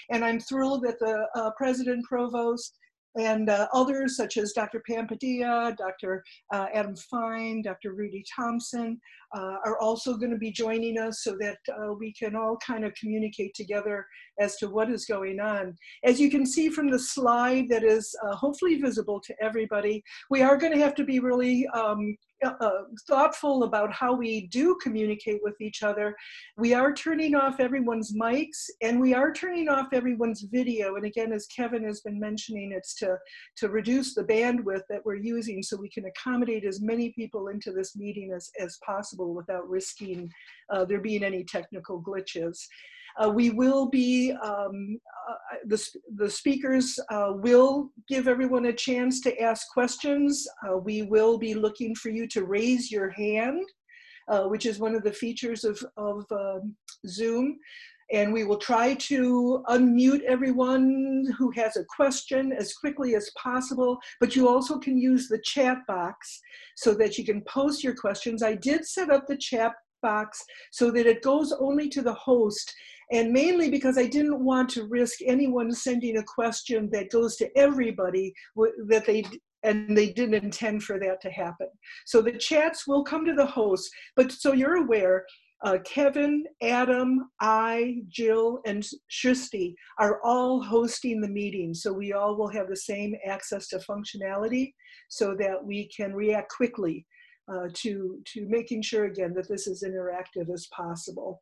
And I'm thrilled that the President Provost and others such as Dr. Pam Padilla, Dr. Adam Fine, Dr. Rudy Thompson are also going to be joining us so that we can all kind of communicate together as to what is going on. As you can see from the slide that is hopefully visible to everybody, we are going to have to be really thoughtful about how we do communicate with each other. We are turning off everyone's mics and we are turning off everyone's video. And again, as Kevin has been mentioning, it's to reduce the bandwidth that we're using so we can accommodate as many people into this meeting as possible without risking there being any technical glitches. We will be, the speakers will give everyone a chance to ask questions. We will be looking for you to raise your hand, which is one of the features of Zoom. And we will try to unmute everyone who has a question as quickly as possible, but you also can use the chat box so that you can post your questions. I did set up the chat box so that it goes only to the host, and mainly because I didn't want to risk anyone sending a question that goes to everybody that they didn't intend for that to happen. So the chats will come to the host, but so you're aware, Kevin, Adam, I, Jill, and Shristi are all hosting the meeting. So we all will have the same access to functionality so that we can react quickly to making sure again that this is interactive as possible.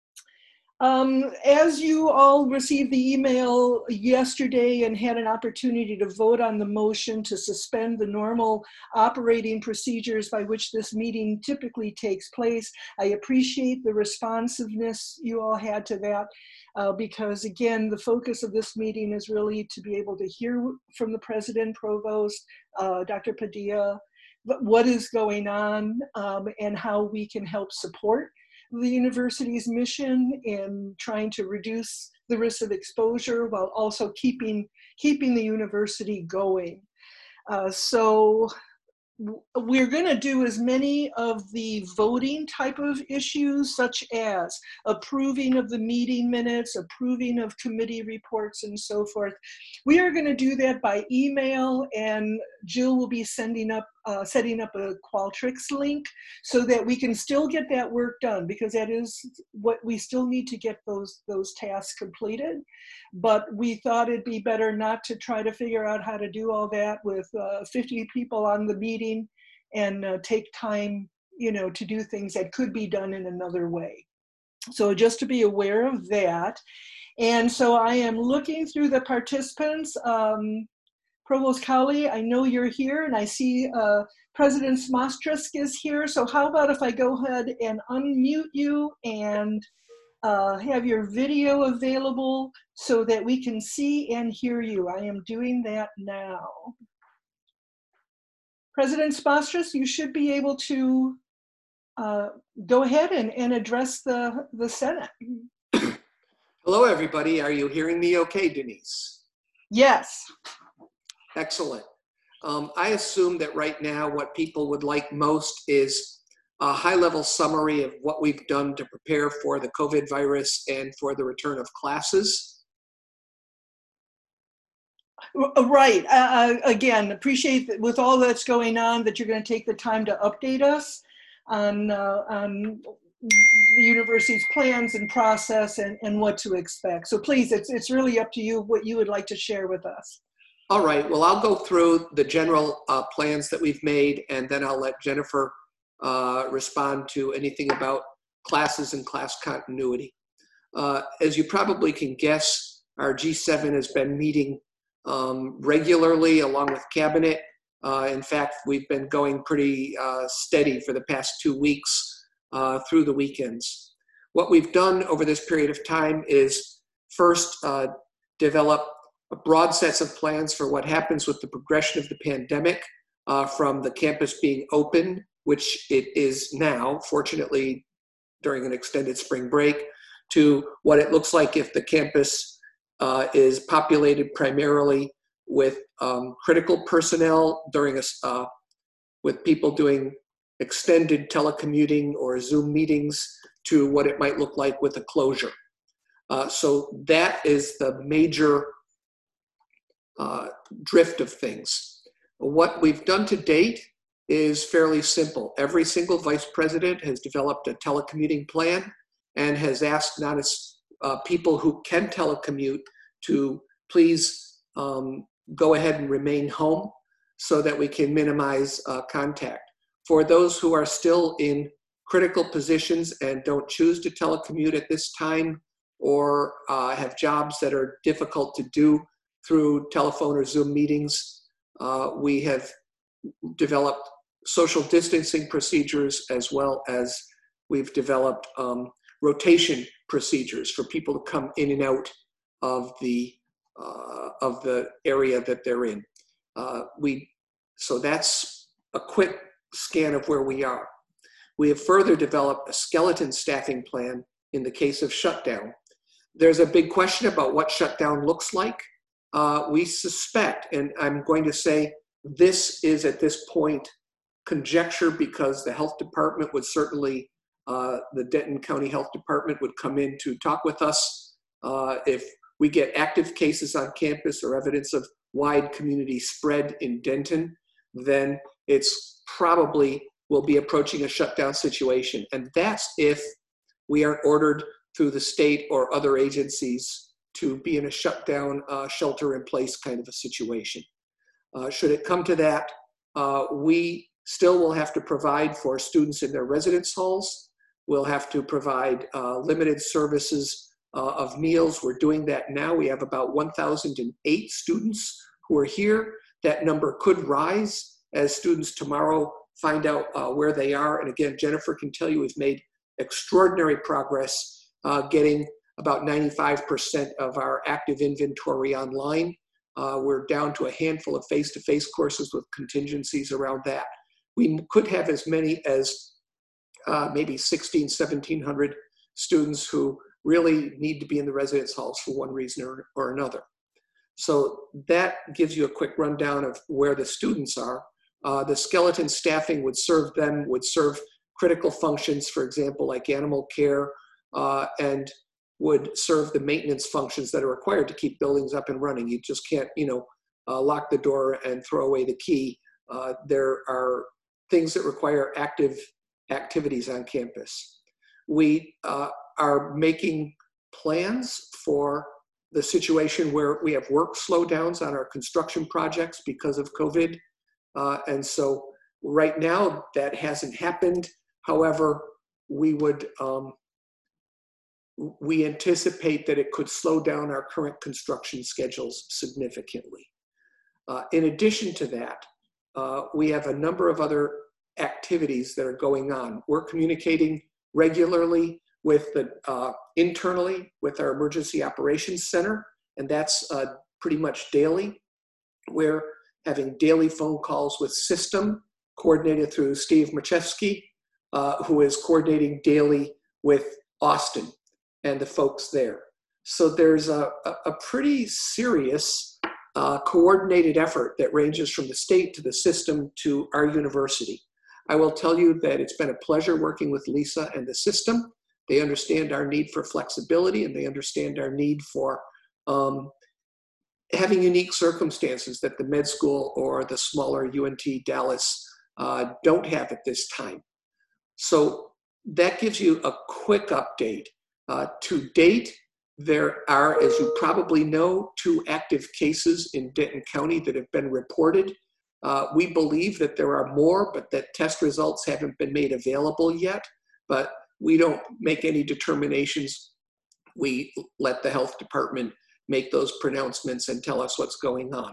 As you all received the email yesterday and had an opportunity to vote on the motion to suspend the normal operating procedures by which this meeting typically takes place, I appreciate the responsiveness you all had to that because again, the focus of this meeting is really to be able to hear from the President Provost, Dr. Padilla, what is going on and how we can help support the university's mission in trying to reduce the risk of exposure while also keeping the university going. So we're going to do as many of the voting type of issues, such as approving of the meeting minutes, approving of committee reports, and so forth. We are going to do that by email, and Jill will be setting up a Qualtrics link so that we can still get that work done, because that is what we still need to get those tasks completed. But we thought it'd be better not to try to figure out how to do all that with 50 people on the meeting and take time, to do things that could be done in another way. So just to be aware of that. And so I am looking through the participants. Provost Cowley, I know you're here, and I see President Smostrusk is here. So how about if I go ahead and unmute you and have your video available so that we can see and hear you. I am doing that now. President Smostrusk, you should be able to go ahead and address the Senate. Hello, everybody. Are you hearing me okay, Denise? Yes. Excellent. I assume that right now what people would like most is a high-level summary of what we've done to prepare for the COVID virus and for the return of classes. Right. Again, appreciate that with all that's going on that you're going to take the time to update us on the university's plans and process and what to expect. So please, it's really up to you what you would like to share with us. All right. Well, I'll go through the general plans that we've made, and then I'll let Jennifer respond to anything about classes and class continuity. As you probably can guess, our G7 has been meeting regularly along with Cabinet. In fact, we've been going pretty steady for the past 2 weeks through the weekends. What we've done over this period of time is first develop a broad sets of plans for what happens with the progression of the pandemic from the campus being open, which it is now, fortunately, during an extended spring break, to what it looks like if the campus is populated primarily with critical personnel during with people doing extended telecommuting or Zoom meetings, to what it might look like with a closure. So that is the major drift of things. What we've done to date is fairly simple. Every single vice president has developed a telecommuting plan and has asked people who can telecommute to please go ahead and remain home so that we can minimize contact. For those who are still in critical positions and don't choose to telecommute at this time, or have jobs that are difficult to do through telephone or Zoom meetings, we have developed social distancing procedures, as well as we've developed rotation procedures for people to come in and out of the area that they're in. So that's a quick scan of where we are. We have further developed a skeleton staffing plan in the case of shutdown. There's a big question about what shutdown looks like. We suspect, and I'm going to say this is at this point conjecture, because the health department would certainly, the Denton County Health Department would come in to talk with us. If we get active cases on campus or evidence of wide community spread in Denton, then it's probably will be approaching a shutdown situation. And that's if we aren't ordered through the state or other agencies to be in a shutdown, shelter in place kind of a situation. Should it come to that, we still will have to provide for students in their residence halls. We'll have to provide limited services of meals. We're doing that now. We have about 1,008 students who are here. That number could rise as students tomorrow find out where they are. And again, Jennifer can tell you we've made extraordinary progress getting about 95% of our active inventory online. We're down to a handful of face-to-face courses with contingencies around that. We could have as many as maybe 1,700 students who really need to be in the residence halls for one reason or another. So that gives you a quick rundown of where the students are. The skeleton staffing would serve critical functions, for example, like animal care, and would serve the maintenance functions that are required to keep buildings up and running. You just can't, lock the door and throw away the key. There are things that require active activities on campus. We are making plans for the situation where we have work slowdowns on our construction projects because of COVID. And so right now that hasn't happened. However, we anticipate that it could slow down our current construction schedules significantly. In addition to that, we have a number of other activities that are going on. We're communicating regularly with internally with our Emergency Operations Center, and that's pretty much daily. We're having daily phone calls with System, coordinated through Steve Machewski, who is coordinating daily with Austin and the folks there. So there's a pretty serious coordinated effort that ranges from the state to the system to our university. I will tell you that it's been a pleasure working with Lisa and the system. They understand our need for flexibility, and they understand our need for having unique circumstances that the med school or the smaller UNT Dallas don't have at this time. So that gives you a quick update. To date, there are, as you probably know, 2 active cases in Denton County that have been reported. We believe that there are more, but that test results haven't been made available yet. But we don't make any determinations. We let the health department make those pronouncements and tell us what's going on.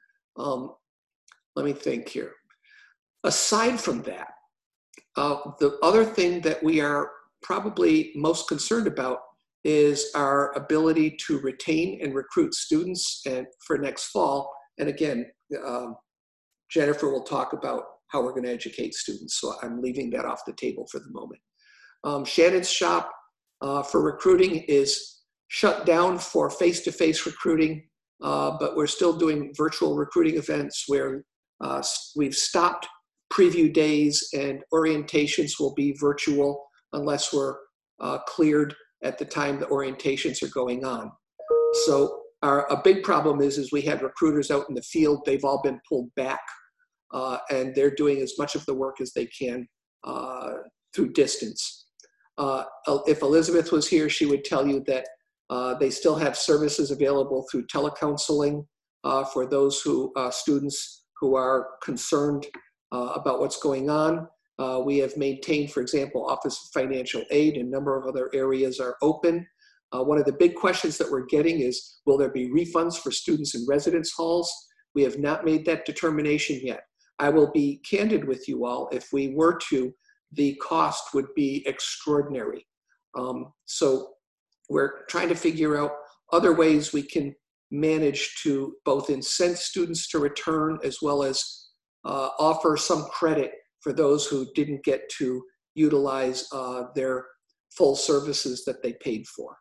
Let me think here. Aside from that, the other thing that we are probably most concerned about is our ability to retain and recruit students for next fall. And again, Jennifer will talk about how we're going to educate students, so I'm leaving that off the table for the moment. Shannon's shop for recruiting is shut down for face-to-face recruiting, but we're still doing virtual recruiting events where we've stopped preview days, and orientations will be virtual unless we're cleared at the time the orientations are going on. So a big problem is we had recruiters out in the field. They've all been pulled back, and they're doing as much of the work as they can through distance. If Elizabeth was here, she would tell you that they still have services available through telecounseling for those students who are concerned about what's going on. We have maintained, for example, Office of Financial Aid, and a number of other areas are open. One of the big questions that we're getting is, will there be refunds for students in residence halls? We have not made that determination yet. I will be candid with you all. If we were to, the cost would be extraordinary. So we're trying to figure out other ways we can manage to both incent students to return, as well as offer some credit for those who didn't get to utilize their full services that they paid for.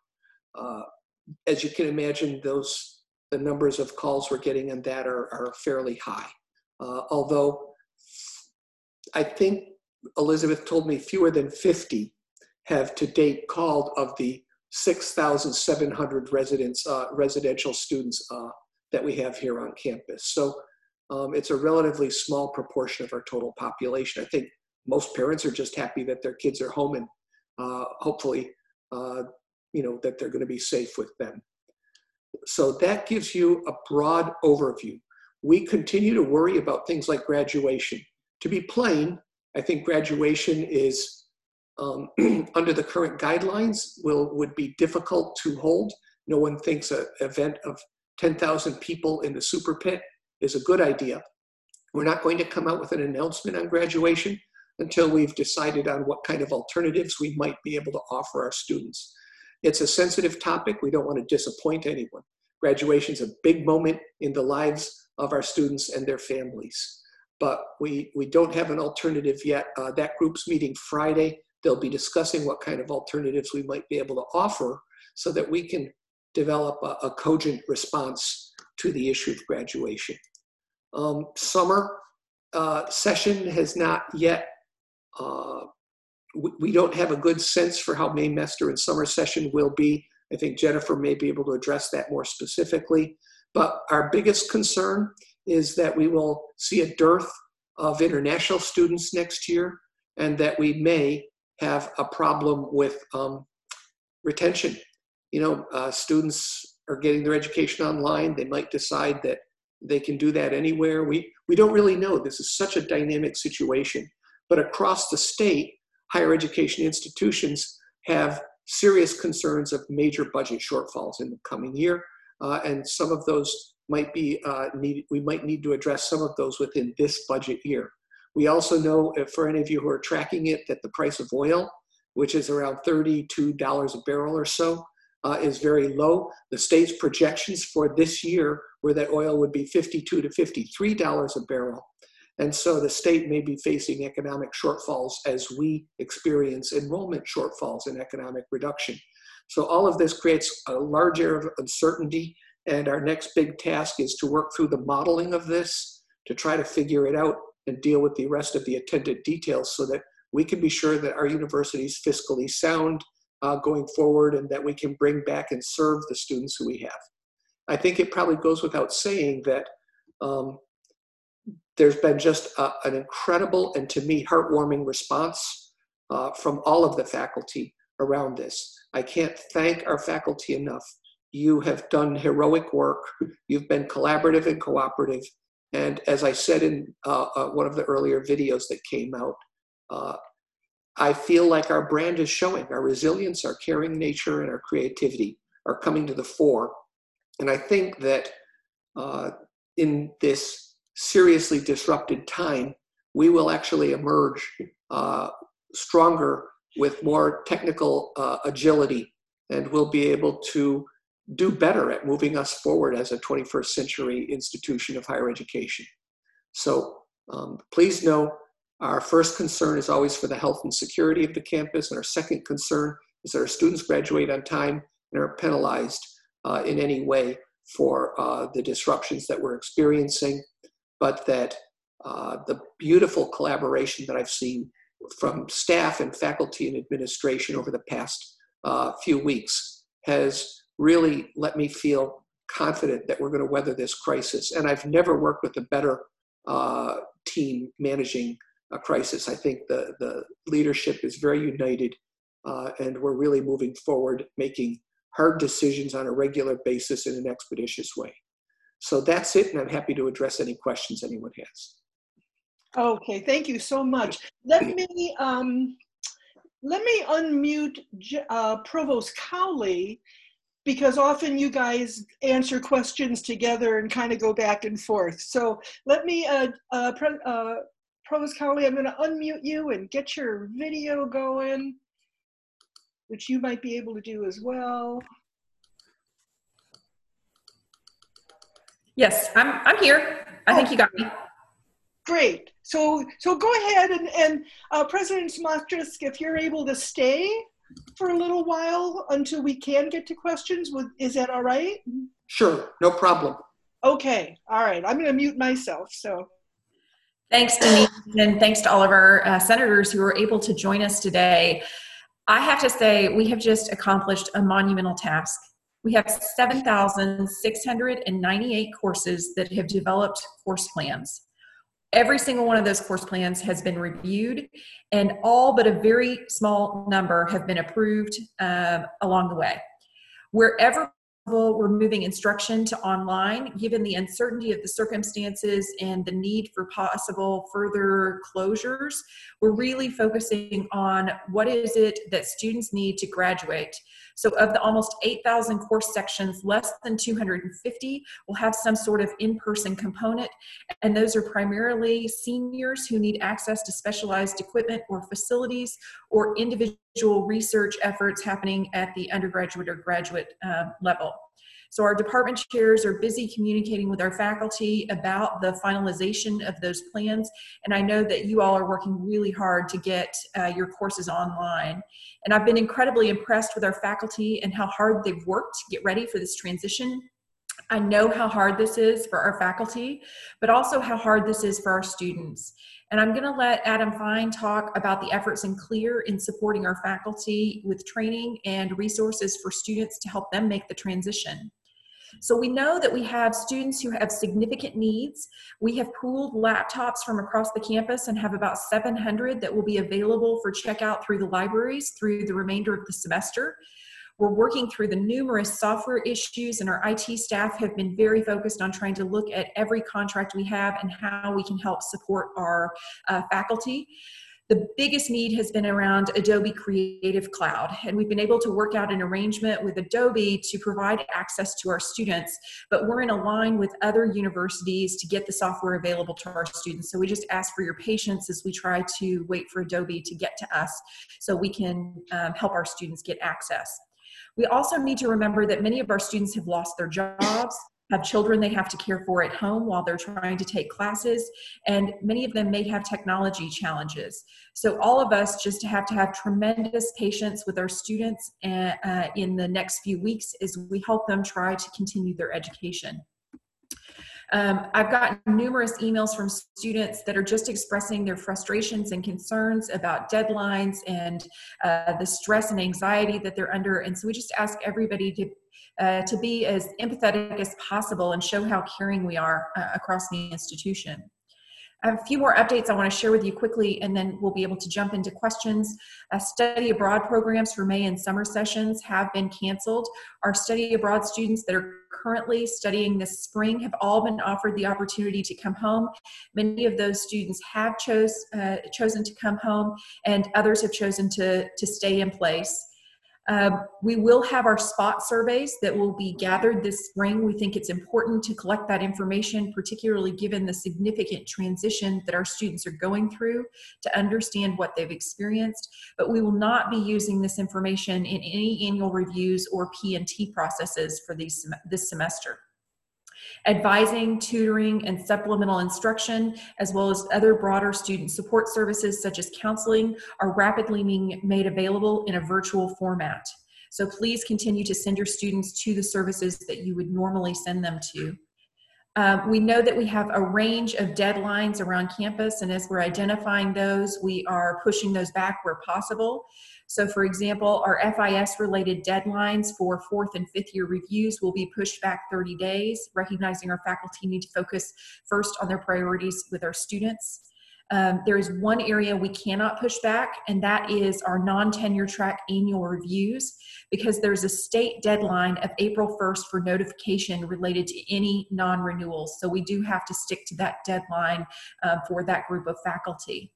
As you can imagine, the numbers of calls we're getting on that are fairly high. Although I think Elizabeth told me fewer than 50 have to date called of the 6,700 residential students that we have here on campus. So it's a relatively small proportion of our total population. I think most parents are just happy that their kids are home, and hopefully, that they're going to be safe with them. So that gives you a broad overview. We continue to worry about things like graduation. To be plain, I think graduation is, under the current guidelines, would be difficult to hold. No one thinks an event of 10,000 people in the super pit is a good idea. We're not going to come out with an announcement on graduation until we've decided on what kind of alternatives we might be able to offer our students. It's a sensitive topic. We don't want to disappoint anyone. Graduation is a big moment in the lives of our students and their families. But we don't have an alternative yet. That group's meeting Friday. They'll be discussing what kind of alternatives we might be able to offer so that we can develop a cogent response to the issue of graduation. Summer session has not yet, we don't have a good sense for how Maymester and summer session will be. I think Jennifer may be able to address that more specifically. But our biggest concern is that we will see a dearth of international students next year, and that we may have a problem with retention. Students are getting their education online. They might decide that they can do that anywhere. We don't really know. This is such a dynamic situation. But across the state, higher education institutions have serious concerns of major budget shortfalls in the coming year. And some of those might be we might need to address some of those within this budget year. We also know, for any of you who are tracking it, that the price of oil, which is around $32 a barrel or so, is very low. The state's projections for this year were that oil would be $52 to $53 a barrel. And so the state may be facing economic shortfalls as we experience enrollment shortfalls and economic reduction. So all of this creates a large area of uncertainty, and our next big task is to work through the modeling of this to try to figure it out and deal with the rest of the attendant details so that we can be sure that our university is fiscally sound going forward, and that we can bring back and serve the students who we have. I think it probably goes without saying that there's been just an incredible and, to me, heartwarming response from all of the faculty around this. I can't thank our faculty enough. You have done heroic work. You've been collaborative and cooperative. And as I said in one of the earlier videos that came out, I feel like our brand is showing. Our resilience, our caring nature, and our creativity are coming to the fore. And I think that in this seriously disrupted time, we will actually emerge stronger with more technical agility, and we'll be able to do better at moving us forward as a 21st century institution of higher education. So please know, our first concern is always for the health and security of the campus, and our second concern is that our students graduate on time and are penalized in any way for the disruptions that we're experiencing, but that the beautiful collaboration that I've seen from staff and faculty and administration over the past few weeks has really let me feel confident that we're going to weather this crisis. And I've never worked with a better team managing a crisis. I think the leadership is very united, and we're really moving forward, making hard decisions on a regular basis in an expeditious way. So that's it, and I'm happy to address any questions anyone has. Okay, thank you so much. Let me unmute Provost Cowley, because often you guys answer questions together and kind of go back and forth. So let me, Provost Cowley, I'm going to unmute you and get your video going, which you might be able to do as well. Yes, I'm here. I think you got me. Great. So go ahead and President Smotrisk, if you're able to stay for a little while until we can get to questions, is that all right? Sure, no problem. Okay, all right. I'm going to mute myself. So. Thanks, Denise, and thanks to all of our senators who were able to join us today. I have to say, we have just accomplished a monumental task. We have 7,698 courses that have developed course plans. Every single one of those course plans has been reviewed, and all but a very small number have been approved along the way. Wherever possible, we're moving instruction to online, given the uncertainty of the circumstances and the need for possible further closures. We're really focusing on what is it that students need to graduate. So of the almost 8,000 course sections, less than 250 will have some sort of in-person component, and those are primarily seniors who need access to specialized equipment or facilities, or individual research efforts happening at the undergraduate or graduate level. So our department chairs are busy communicating with our faculty about the finalization of those plans, and I know that you all are working really hard to get your courses online. And I've been incredibly impressed with our faculty and how hard they've worked to get ready for this transition. I know how hard this is for our faculty, but also how hard this is for our students. And I'm going to let Adam Fine talk about the efforts in CLEAR in supporting our faculty with training and resources for students to help them make the transition. So we know that we have students who have significant needs. We have pooled laptops from across the campus and have about 700 that will be available for checkout through the libraries through the remainder of the semester. We're working through the numerous software issues, and our IT staff have been very focused on trying to look at every contract we have and how we can help support our faculty. The biggest need has been around Adobe Creative Cloud, and we've been able to work out an arrangement with Adobe to provide access to our students, but we're in a line with other universities to get the software available to our students. So we just ask for your patience as we try to wait for Adobe to get to us so we can help our students get access. We also need to remember that many of our students have lost their jobs, have children they have to care for at home while they're trying to take classes, and many of them may have technology challenges. So all of us just have to have tremendous patience with our students in the next few weeks as we help them try to continue their education. I've gotten numerous emails from students that are just expressing their frustrations and concerns about deadlines and the stress and anxiety that they're under. And so we just ask everybody to be as empathetic as possible and show how caring we are across the institution. I have a few more updates I want to share with you quickly, and then we'll be able to jump into questions. Study abroad programs for May and summer sessions have been canceled. Our study abroad students that are currently studying this spring have all been offered the opportunity to come home. Many of those students have chosen to come home, and others have chosen to stay in place. We will have our spot surveys that will be gathered this spring. We think it's important to collect that information, particularly given the significant transition that our students are going through, to understand what they've experienced. But we will not be using this information in any annual reviews or P&T processes for this semester. Advising, tutoring, and supplemental instruction, as well as other broader student support services such as counseling, are rapidly being made available in a virtual format. So please continue to send your students to the services that you would normally send them to. We know that we have a range of deadlines around campus, and as we're identifying those, we are pushing those back where possible. So for example, our FIS-related deadlines for 4th and 5th year reviews will be pushed back 30 days, recognizing our faculty need to focus first on their priorities with our students. There is one area we cannot push back, and that is our non-tenure track annual reviews, because there's a state deadline of April 1st for notification related to any non-renewals. So we do have to stick to that deadline for that group of faculty.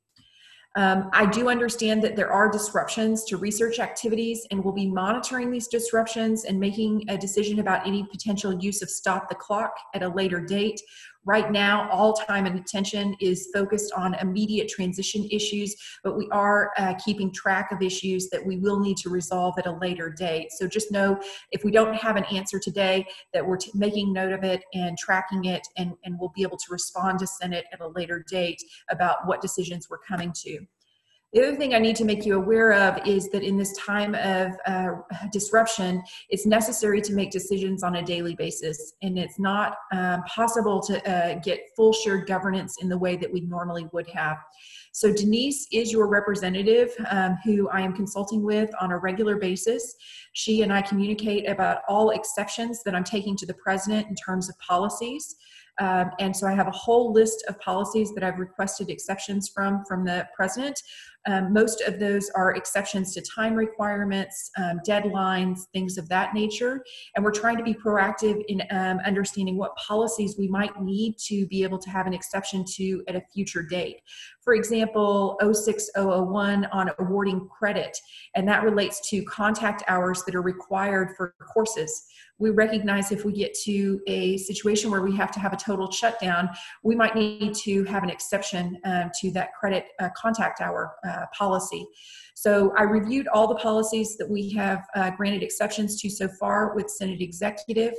I do understand that there are disruptions to research activities, and we'll be monitoring these disruptions and making a decision about any potential use of stop the clock at a later date. Right now, all time and attention is focused on immediate transition issues, but we are keeping track of issues that we will need to resolve at a later date. So just know, if we don't have an answer today, that we're making note of it and tracking it, and we'll be able to respond to Senate at a later date about what decisions we're coming to. The other thing I need to make you aware of is that in this time of disruption, it's necessary to make decisions on a daily basis, and it's not possible to get full shared governance in the way that we normally would have. So Denise is your representative who I am consulting with on a regular basis. She and I communicate about all exceptions that I'm taking to the president in terms of policies. And so I have a whole list of policies that I've requested exceptions from the president. Most of those are exceptions to time requirements, deadlines, things of that nature. And we're trying to be proactive in understanding what policies we might need to be able to have an exception to at a future date. For example, 06001 on awarding credit, and that relates to contact hours that are required for courses. We recognize if we get to a situation where we have to have a total shutdown, we might need to have an exception to that credit contact hour policy. So I reviewed all the policies that we have granted exceptions to so far with Senate Executive,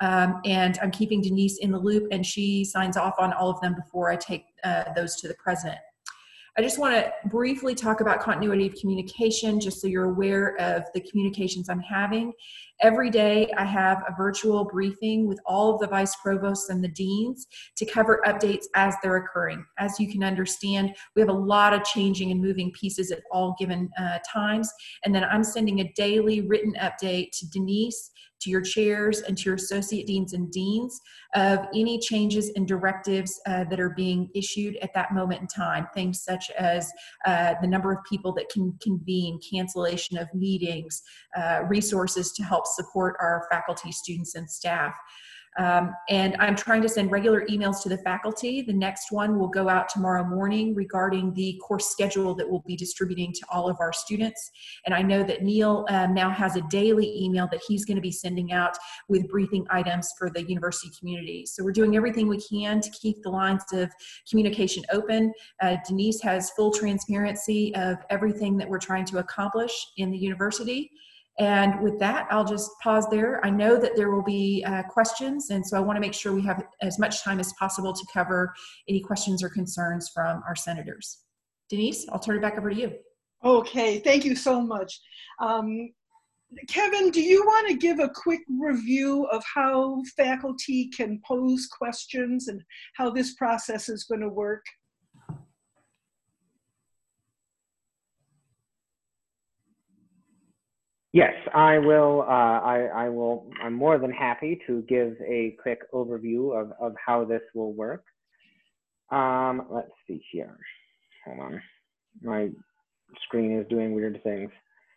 and I'm keeping Denise in the loop, and she signs off on all of them before I take those to the president. I just want to briefly talk about continuity of communication, just so you're aware of the communications I'm having. Every day I have a virtual briefing with all of the vice provosts and the deans to cover updates as they're occurring. As you can understand, we have a lot of changing and moving pieces at all given times. And then I'm sending a daily written update to Denise, to your chairs, and to your associate deans and deans of any changes and directives that are being issued at that moment in time. Things such as the number of people that can convene, cancellation of meetings, resources to help support our faculty, students, and staff. And I'm trying to send regular emails to the faculty. The next one will go out tomorrow morning regarding the course schedule that we'll be distributing to all of our students. And I know that Neil now has a daily email that he's going to be sending out with briefing items for the university community. So we're doing everything we can to keep the lines of communication open. Denise has full transparency of everything that we're trying to accomplish in the university. And with that, I'll just pause there. I know that there will be questions, and so I want to make sure we have as much time as possible to cover any questions or concerns from our senators. Denise, I'll turn it back over to you. Okay, thank you so much. Kevin, do you want to give a quick review of how faculty can pose questions and how this process is going to work? Yes, I will. I'm more than happy to give a quick overview of how this will work. Let's see here. Hold on. My screen is doing weird things.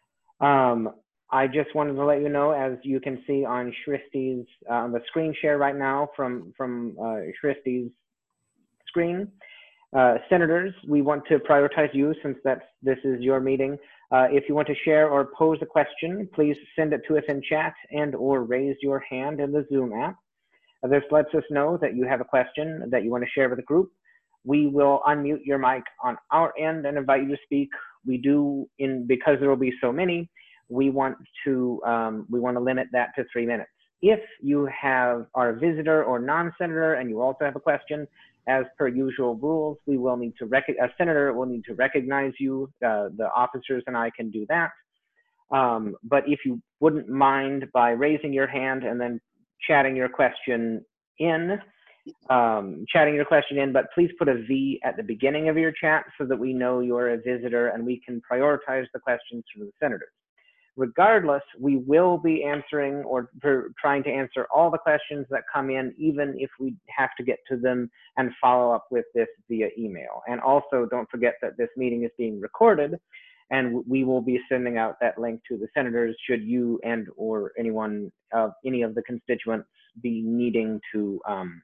I just wanted to let you know, as you can see on Shristi's, the screen share right now from Shristi's screen, senators, we want to prioritize you since this is your meeting. If you want to share or pose a question, please send it to us in chat and or raise your hand in the Zoom app. This lets us know that you have a question that you want to share with the group. We will unmute your mic on our end and invite you to speak. We do, because there will be so many, we want to limit that to 3 minutes. If you are a visitor or non-senator and you also have a question, as per usual rules, we will need to a senator will need to recognize you. The officers and I can do that. But if you wouldn't mind by raising your hand and then chatting your question in, chatting your question in, but please put a V at the beginning of your chat so that we know you're a visitor and we can prioritize the questions from the senators. Regardless, we will be answering or trying to answer all the questions that come in, even if we have to get to them and follow up with this via email. And also, don't forget that this meeting is being recorded, and we will be sending out that link to the senators should you and or anyone, any of the constituents be needing to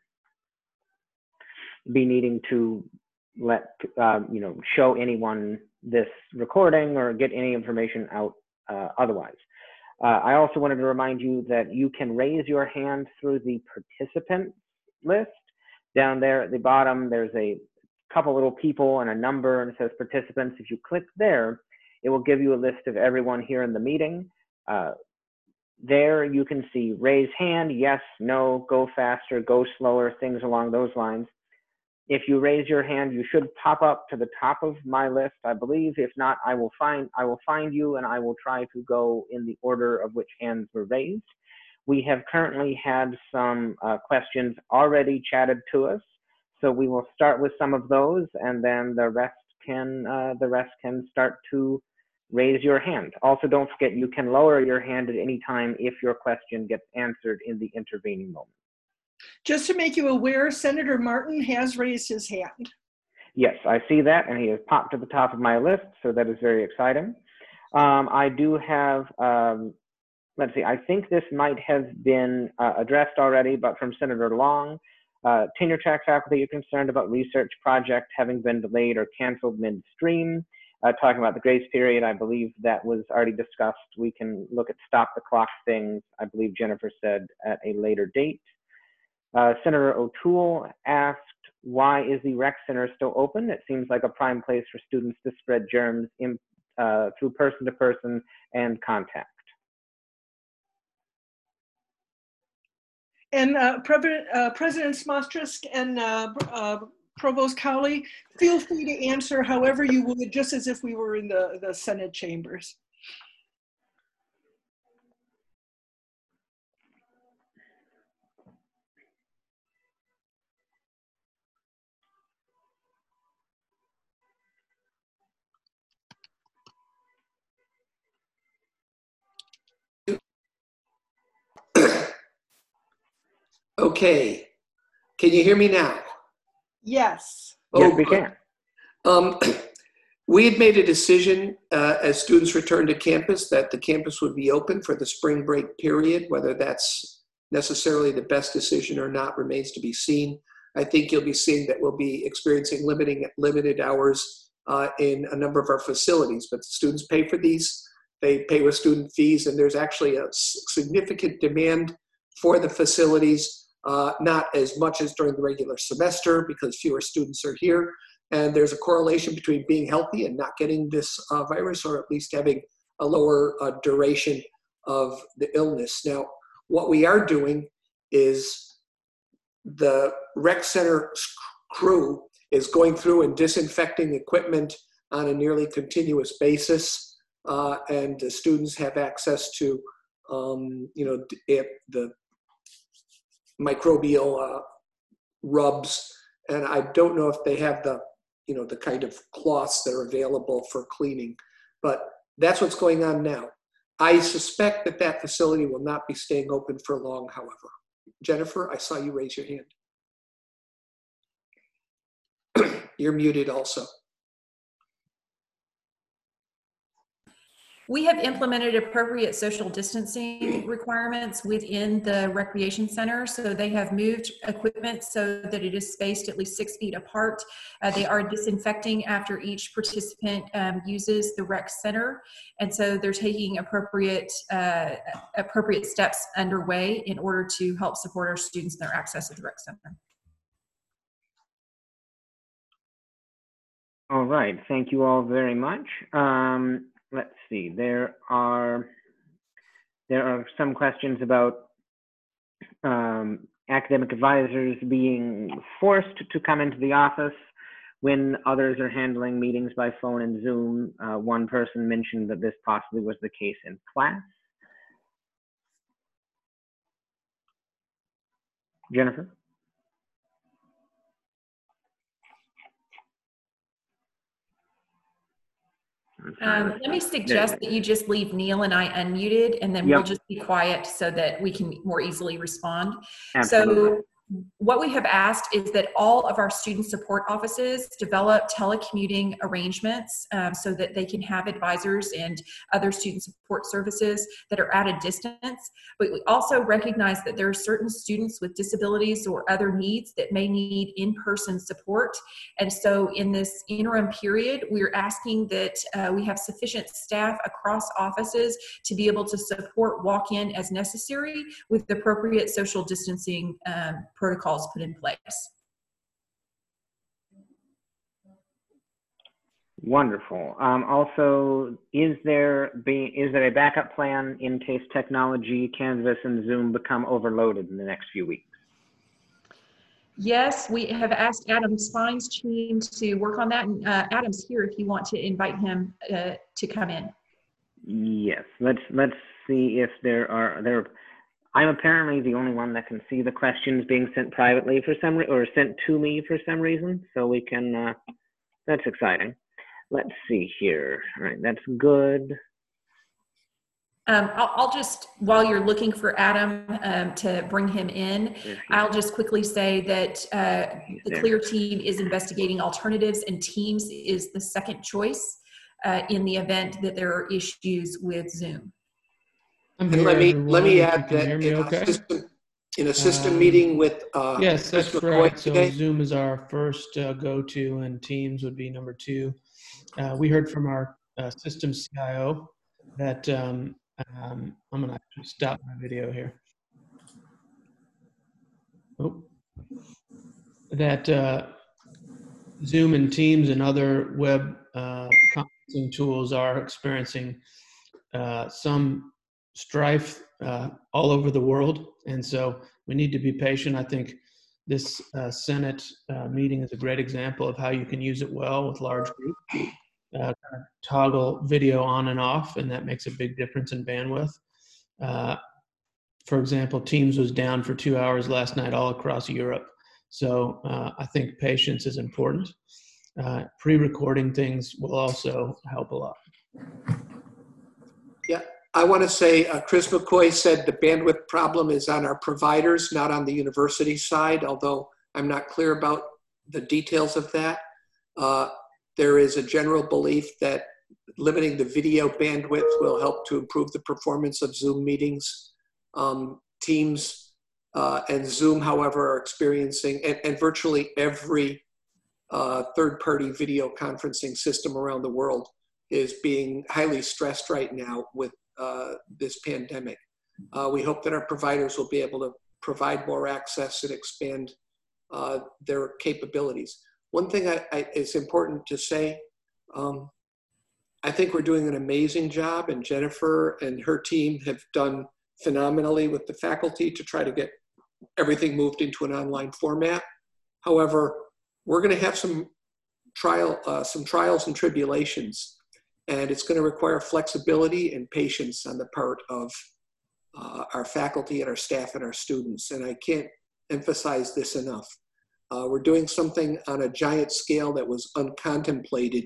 let show anyone this recording or get any information out otherwise. I also wanted to remind you that you can raise your hand through the participant list. Down there at the bottom, there's a couple little people and a number, and it says participants. If you click there, it will give you a list of everyone here in the meeting. There you can see raise hand, yes, no, go faster, go slower, things along those lines. If you raise your hand, you should pop up to the top of my list, I believe. If not, I will find you, and I will try to go in the order of which hands were raised. We have currently had some questions already chatted to us, so we will start with some of those, and then the rest can start to raise your hand. Also, don't forget you can lower your hand at any time if your question gets answered in the intervening moment. Just to make you aware, Senator Martin has raised his hand. Yes, I see that, and he has popped to the top of my list, so that is very exciting. I do have, let's see, I think this might have been addressed already, but from Senator Long, tenure track faculty are concerned about research projects having been delayed or canceled midstream. Talking about the grace period, I believe that was already discussed. We can look at stop the clock things, I believe Jennifer said, at a later date. Senator O'Toole asked, why is the rec center still open? It seems like a prime place for students to spread germs through person-to-person and contact. And President Smostrisk and Provost Cowley, feel free to answer however you would, just as if we were in the Senate chambers. Okay, can you hear me now? Yes. Yes, we can. We had made a decision as students returned to campus that the campus would be open for the spring break period. Whether that's necessarily the best decision or not remains to be seen. I think you'll be seeing that we'll be experiencing limited hours in a number of our facilities, but the students pay for these. They pay with student fees, and there's actually a significant demand for the facilities. Not as much as during the regular semester because fewer students are here. And there's a correlation between being healthy and not getting this virus, or at least having a lower duration of the illness. Now, what we are doing is the rec center crew is going through and disinfecting equipment on a nearly continuous basis. And the students have access to, the microbial rubs, and I don't know if they have the kind of cloths that are available for cleaning, but that's what's going on now. I suspect that that facility will not be staying open for long, however. Jennifer, I saw you raise your hand. You're muted also. We have implemented appropriate social distancing requirements within the recreation center. So they have moved equipment so that it is spaced at least 6 feet apart. They are disinfecting after each participant uses the rec center. And so they're taking appropriate steps underway in order to help support our students in their access to the rec center. All right, thank you all very much. Let's see, there are some questions about academic advisors being forced to come into the office when others are handling meetings by phone and Zoom. One person mentioned that this possibly was the case in class. Jennifer? Let me suggest that you just leave Neil and I unmuted, and then Yep. we'll just be quiet so that we can more easily respond. Absolutely. So what we have asked is that all of our student support offices develop telecommuting arrangements so that they can have advisors and other student support services that are at a distance. But we also recognize that there are certain students with disabilities or other needs that may need in-person support. And so in this interim period, we're asking that we have sufficient staff across offices to be able to support walk-in as necessary with appropriate social distancing protocols put in place. Wonderful. Also, is there a backup plan in case technology, Canvas, and Zoom become overloaded in the next few weeks? Yes, we have asked Adam Spine's team to work on that, and Adam's here if you want to invite him to come in. Yes. Let's see if there. I'm apparently the only one that can see the questions being sent privately for some or sent to me for some reason. So we can. That's exciting. Let's see here. All right, that's good. I'll just, while you're looking for Adam to bring him in, I'll just quickly say that the CLEAR team is investigating alternatives, and Teams is the second choice in the event that there are issues with Zoom. I'm here, Let me everyone, add that okay? in a system meeting with yes, Chris that's McCoy right. So today. Zoom is our first go-to, and Teams would be number 2. We heard from our system CIO that I'm going to actually stop my video here. Oh, that Zoom and Teams and other web conferencing tools are experiencing some strife all over the world, and so we need to be patient. I think this Senate meeting is a great example of how you can use it well with large groups. Kind of toggle video on and off, and that makes a big difference in bandwidth. For example, Teams was down for 2 hours last night all across Europe. So I think patience is important. Pre-recording things will also help a lot. Yeah, I want to say Chris McCoy said the bandwidth problem is on our providers, not on the university side, although I'm not clear about the details of that. There is a general belief that limiting the video bandwidth will help to improve the performance of Zoom meetings. Teams and Zoom, however, are experiencing, and virtually every third-party video conferencing system around the world is being highly stressed right now with this pandemic. We hope that our providers will be able to provide more access and expand their capabilities. One thing it's important to say, I think we're doing an amazing job, and Jennifer and her team have done phenomenally with the faculty to try to get everything moved into an online format. However, we're going to have some trials and tribulations, and it's going to require flexibility and patience on the part of our faculty and our staff and our students. And I can't emphasize this enough. We're doing something on a giant scale that was uncontemplated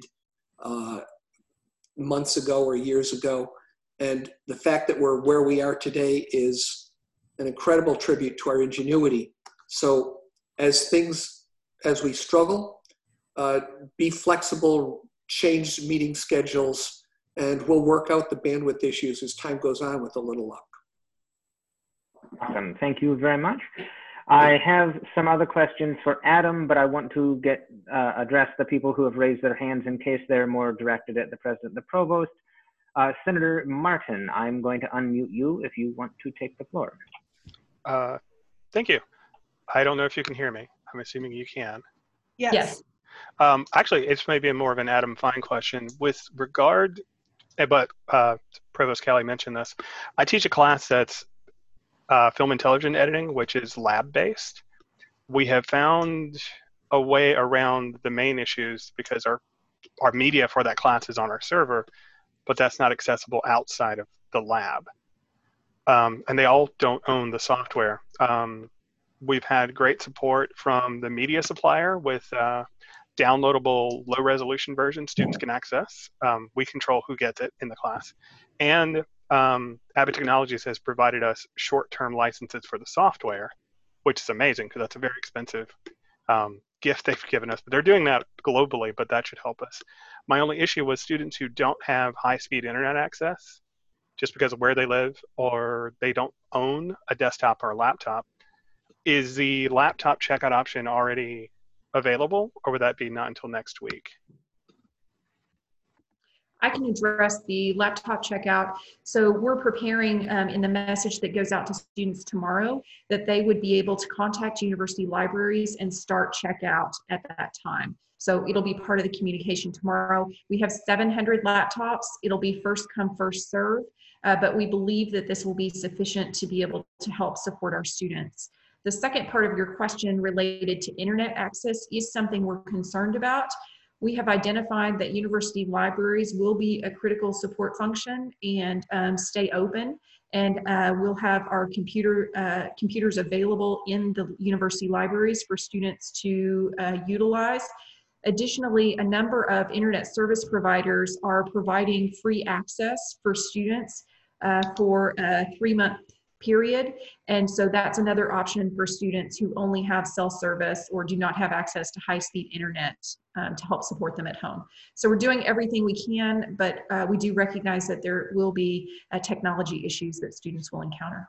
months ago or years ago. And the fact that we're where we are today is an incredible tribute to our ingenuity. So as we struggle, be flexible, change meeting schedules, and we'll work out the bandwidth issues as time goes on with a little luck. Awesome. Thank you very much. I have some other questions for Adam, but I want to address the people who have raised their hands in case they're more directed at the president, the provost. Senator Martin, I'm going to unmute you if you want to take the floor. Thank you. I don't know if you can hear me. I'm assuming you can. Yes. Actually, it's maybe more of an Adam Fine question with regard, but Provost Kelly mentioned this. I teach a class that's film intelligence editing, which is lab-based. We have found a way around the main issues because our media for that class is on our server, but that's not accessible outside of the lab. And they all don't own the software. We've had great support from the media supplier with downloadable low-resolution version students can access. We control who gets it in the class. And Abbott Technologies has provided us short-term licenses for the software, which is amazing because that's a very expensive gift they've given us. But they're doing that globally, but that should help us. My only issue was students who don't have high-speed internet access just because of where they live, or they don't own a desktop or a laptop. Is the laptop checkout option already available, or would that be not until next week? I can address the laptop checkout. So we're preparing in the message that goes out to students tomorrow that they would be able to contact university libraries and start checkout at that time. So it'll be part of the communication tomorrow. We have 700 laptops. It'll be first come, first serve, but we believe that this will be sufficient to be able to help support our students. The second part of your question related to internet access is something we're concerned about. We have identified that university libraries will be a critical support function and stay open, and we'll have our computers available in the university libraries for students to utilize. Additionally, a number of internet service providers are providing free access for students for a 3-month period. And so that's another option for students who only have cell service or do not have access to high-speed internet to help support them at home. So we're doing everything we can, but we do recognize that there will be technology issues that students will encounter.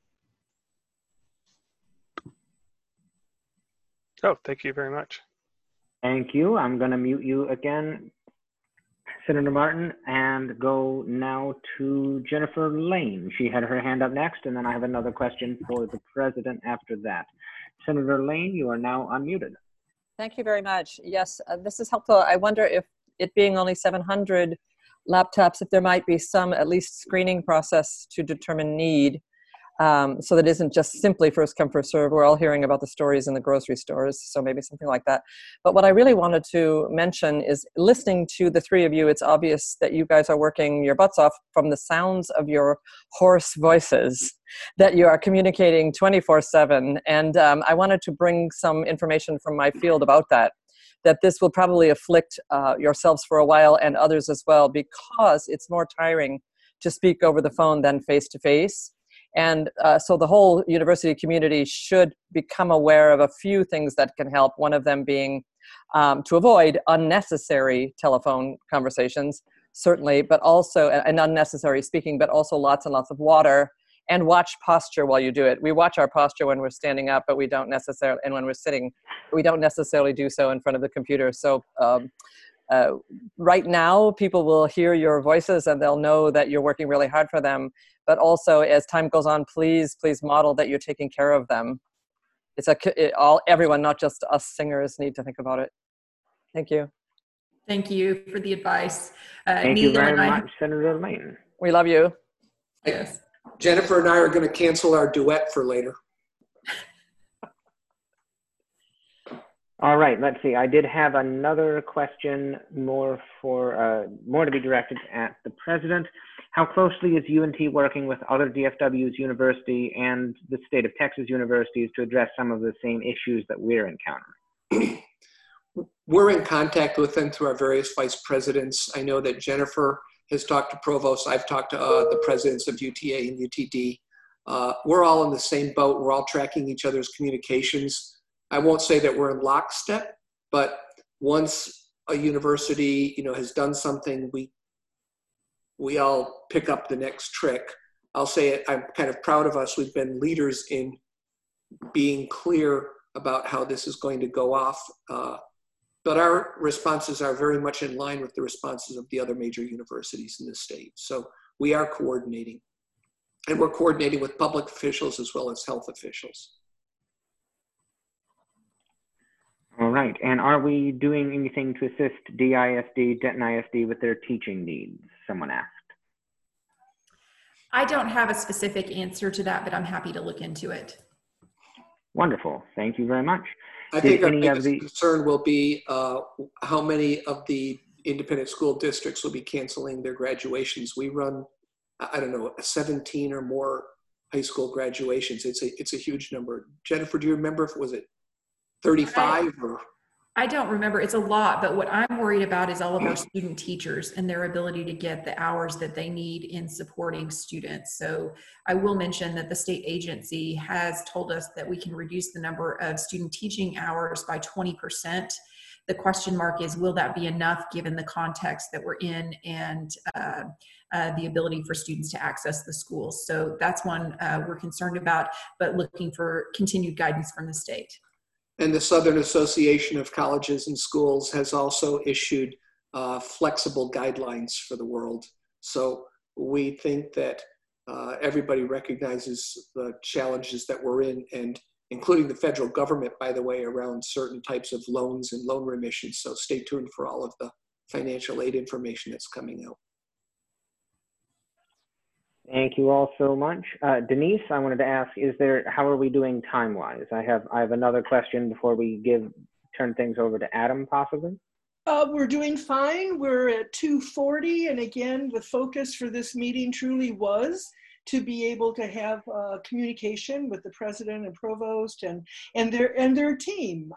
Oh, thank you very much. Thank you. I'm going to mute you again, Senator Martin, and go now to Jennifer Lane. She had her hand up next, and then I have another question for the president after that. Senator Lane, you are now unmuted. Thank you very much. Yes, this is helpful. I wonder if it being only 700 laptops, if there might be some at least screening process to determine need, so that it isn't just simply first come, first serve. We're all hearing about the stories in the grocery stores, so maybe something like that. But what I really wanted to mention is, listening to the three of you, it's obvious that you guys are working your butts off from the sounds of your hoarse voices, that you are communicating 24/7. And I wanted to bring some information from my field about that this will probably afflict yourselves for a while and others as well, because it's more tiring to speak over the phone than face-to-face. And so the whole university community should become aware of a few things that can help. One of them being to avoid unnecessary telephone conversations, certainly, but also, and unnecessary speaking, but also lots and lots of water, and watch posture while you do it. We watch our posture when we're standing up, but we don't necessarily, and when we're sitting, we don't necessarily do so in front of the computer. So right now, people will hear your voices and they'll know that you're working really hard for them. But also, as time goes on, please model that you're taking care of them. It's everyone, not just us singers, need to think about it. Thank you. Thank you for the advice. Thank you very much, Senator Lane. We love you. Yes. Jennifer and I are going to cancel our duet for later. All right, let's see. I did have another question more to be directed at the president. How closely is UNT working with other DFW's university and the state of Texas universities to address some of the same issues that we're encountering? We're in contact with them through our various vice presidents. I know that Jennifer has talked to provosts. I've talked to the presidents of UTA and UTD. We're all in the same boat. We're all tracking each other's communications. I won't say that we're in lockstep, but once a university, has done something, we all pick up the next trick. I'll say it, I'm kind of proud of us. We've been leaders in being clear about how this is going to go off. But our responses are very much in line with the responses of the other major universities in the state. So we are coordinating. And we're coordinating with public officials as well as health officials. All right. And are we doing anything to assist DISD, Denton ISD with their teaching needs? Someone asked. I don't have a specific answer to that, but I'm happy to look into it. Wonderful. Thank you very much. I think our biggest concern will be how many of the independent school districts will be canceling their graduations. We run, 17 or more high school graduations. It's a huge number. Jennifer, do you remember if it was 35 or? I don't remember. It's a lot, but what I'm worried about is all of our student teachers and their ability to get the hours that they need in supporting students. So I will mention that the state agency has told us that we can reduce the number of student teaching hours by 20%. The question mark is, will that be enough given the context that we're in and the ability for students to access the schools? So that's one we're concerned about, but looking for continued guidance from the state. And the Southern Association of Colleges and Schools has also issued flexible guidelines for the world. So we think that everybody recognizes the challenges that we're in, and including the federal government, by the way, around certain types of loans and loan remissions. So stay tuned for all of the financial aid information that's coming out. Thank you all so much. Denise, I wanted to ask, how are we doing time-wise? I have another question before we turn things over to Adam, possibly. We're doing fine. We're at 2:40, and again, the focus for this meeting truly was to be able to have communication with the president and provost and their team.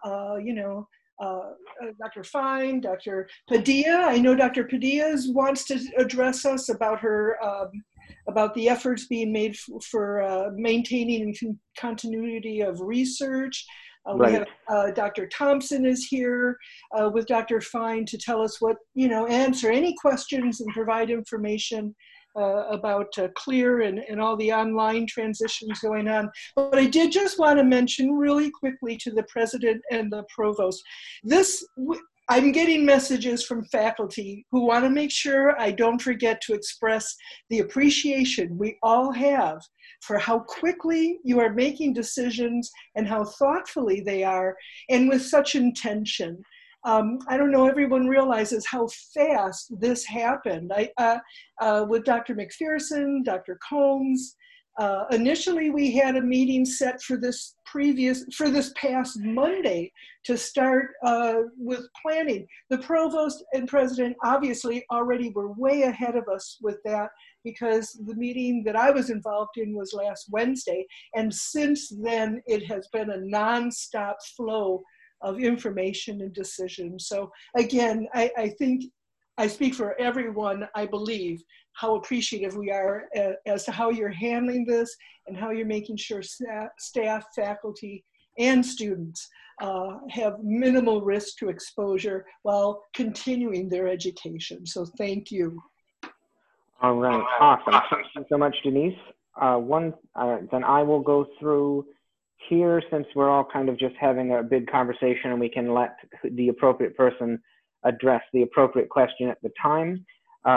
Dr. Fine, Dr. Padilla. I know Dr. Padilla wants to address us about her about the efforts being made for maintaining continuity of research. Right. We have Dr. Thompson is here with Dr. Fine to tell us what, answer any questions and provide information about CLEAR and all the online transitions going on. But I did just want to mention really quickly to the president and the provost, I'm getting messages from faculty who want to make sure I don't forget to express the appreciation we all have for how quickly you are making decisions and how thoughtfully they are, and with such intention. I don't know, everyone realizes how fast this happened. With Dr. McPherson, Dr. Combs, initially we had a meeting set for this past Monday to start with planning. The provost and president obviously already were way ahead of us with that, because the meeting that I was involved in was last Wednesday. And since then, it has been a nonstop flow of information and decisions. So again, I think I speak for everyone, I believe, how appreciative we are as to how you're handling this and how you're making sure staff, faculty, and students have minimal risk to exposure while continuing their education. So thank you. All right, awesome. Thank you so much, Denise. Then I will go through here, since we're all kind of just having a big conversation and we can let the appropriate person address the appropriate question at the time.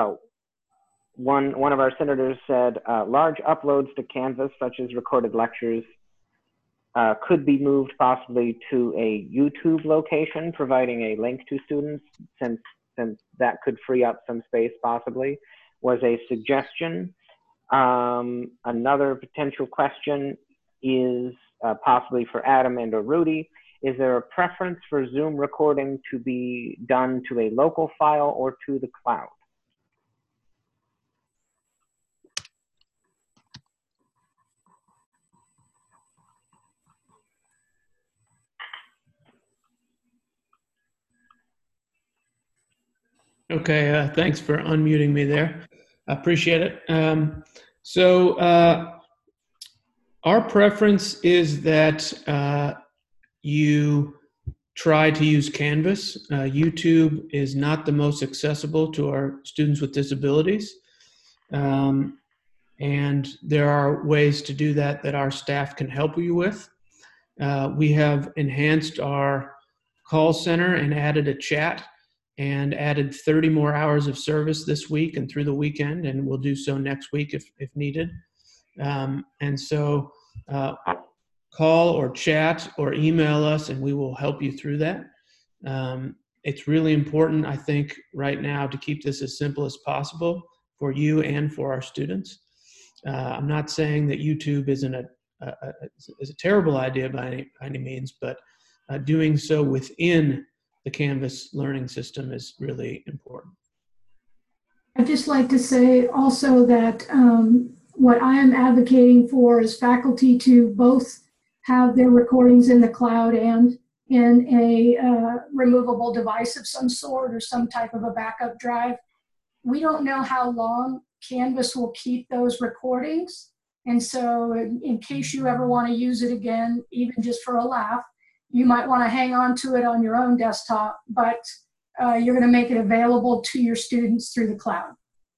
One of our senators said, large uploads to Canvas, such as recorded lectures, could be moved possibly to a YouTube location, providing a link to students, since that could free up some space possibly, was a suggestion. Another potential question is possibly for Adam and or Rudy. Is there a preference for Zoom recording to be done to a local file or to the cloud? Okay, thanks for unmuting me there. I appreciate it. Our preference is that you try to use Canvas. YouTube is not the most accessible to our students with disabilities. And there are ways to do that our staff can help you with. We have enhanced our call center and added a chat, and added 30 more hours of service this week and through the weekend, and we'll do so next week if needed. Call or chat or email us and we will help you through that. It's really important, I think, right now to keep this as simple as possible for you and for our students. I'm not saying that YouTube isn't a terrible idea by any means, but doing so within the Canvas learning system is really important. I'd just like to say also that what I am advocating for is faculty to both have their recordings in the cloud and in a removable device of some sort or some type of a backup drive. We don't know how long Canvas will keep those recordings. And so in case you ever want to use it again, even just for a laugh, you might want to hang on to it on your own desktop, but you're going to make it available to your students through the cloud.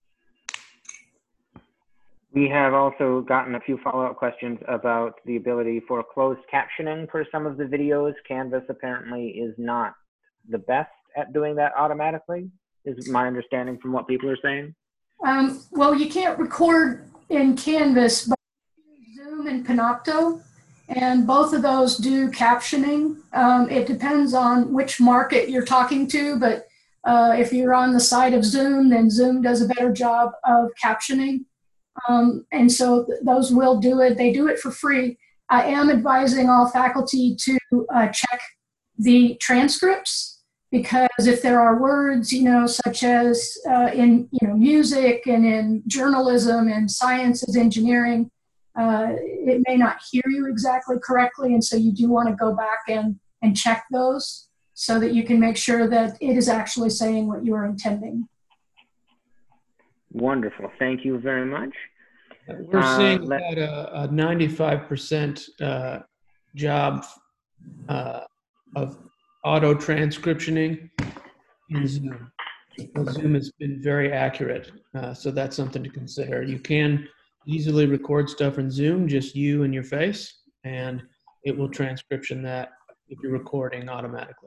We have also gotten a few follow-up questions about the ability for closed captioning for some of the videos. Canvas apparently is not the best at doing that automatically, is my understanding from what people are saying. Well, you can't record in Canvas, but Zoom and Panopto, and both of those do captioning. It depends on which market you're talking to, but if you're on the side of Zoom, then Zoom does a better job of captioning. And so those will do it. They do it for free. I am advising all faculty to check the transcripts, because if there are words, such as in music and in journalism and sciences, engineering, it may not hear you exactly correctly, and so you do want to go back and check those so that you can make sure that it is actually saying what you are intending. Wonderful. Thank you very much. We're seeing about a 95% job of auto transcriptioning in Zoom. Zoom has been very accurate, so that's something to consider. You can easily record stuff in Zoom, just you and your face, and it will transcription that if you're recording automatically.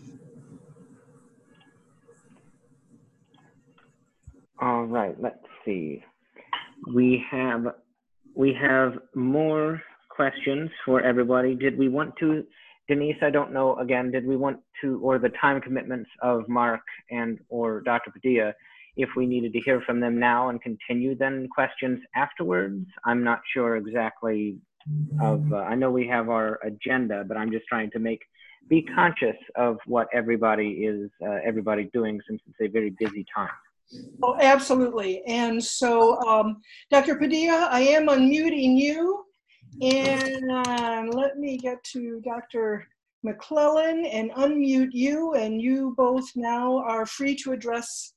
All right, let's see. We have more questions for everybody. Did we want to, Denise, I don't know, again, did we want to, or the time commitments of Mark and or Dr. Padilla, if we needed to hear from them now and continue then questions afterwards? I'm not sure exactly of, I know we have our agenda, but I'm just trying to be conscious of what everybody is doing, since it's a very busy time. Oh, absolutely. And so, Dr. Padilla, I am unmuting you. And let me get to Dr. McClellan and unmute you. And you both now are free to address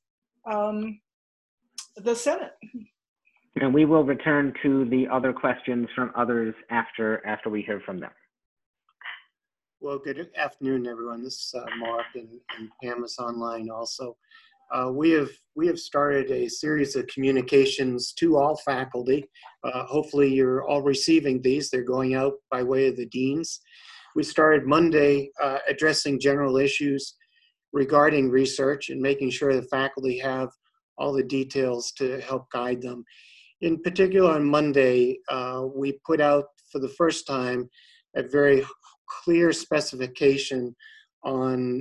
the Senate. And we will return to the other questions from others after we hear from them. Well, good afternoon, everyone. This is Mark, and Pam is online also. We have started a series of communications to all faculty. Hopefully you're all receiving these. They're going out by way of the deans. We started Monday addressing general issues regarding research and making sure the faculty have all the details to help guide them. In particular, on Monday, we put out for the first time a very clear specification on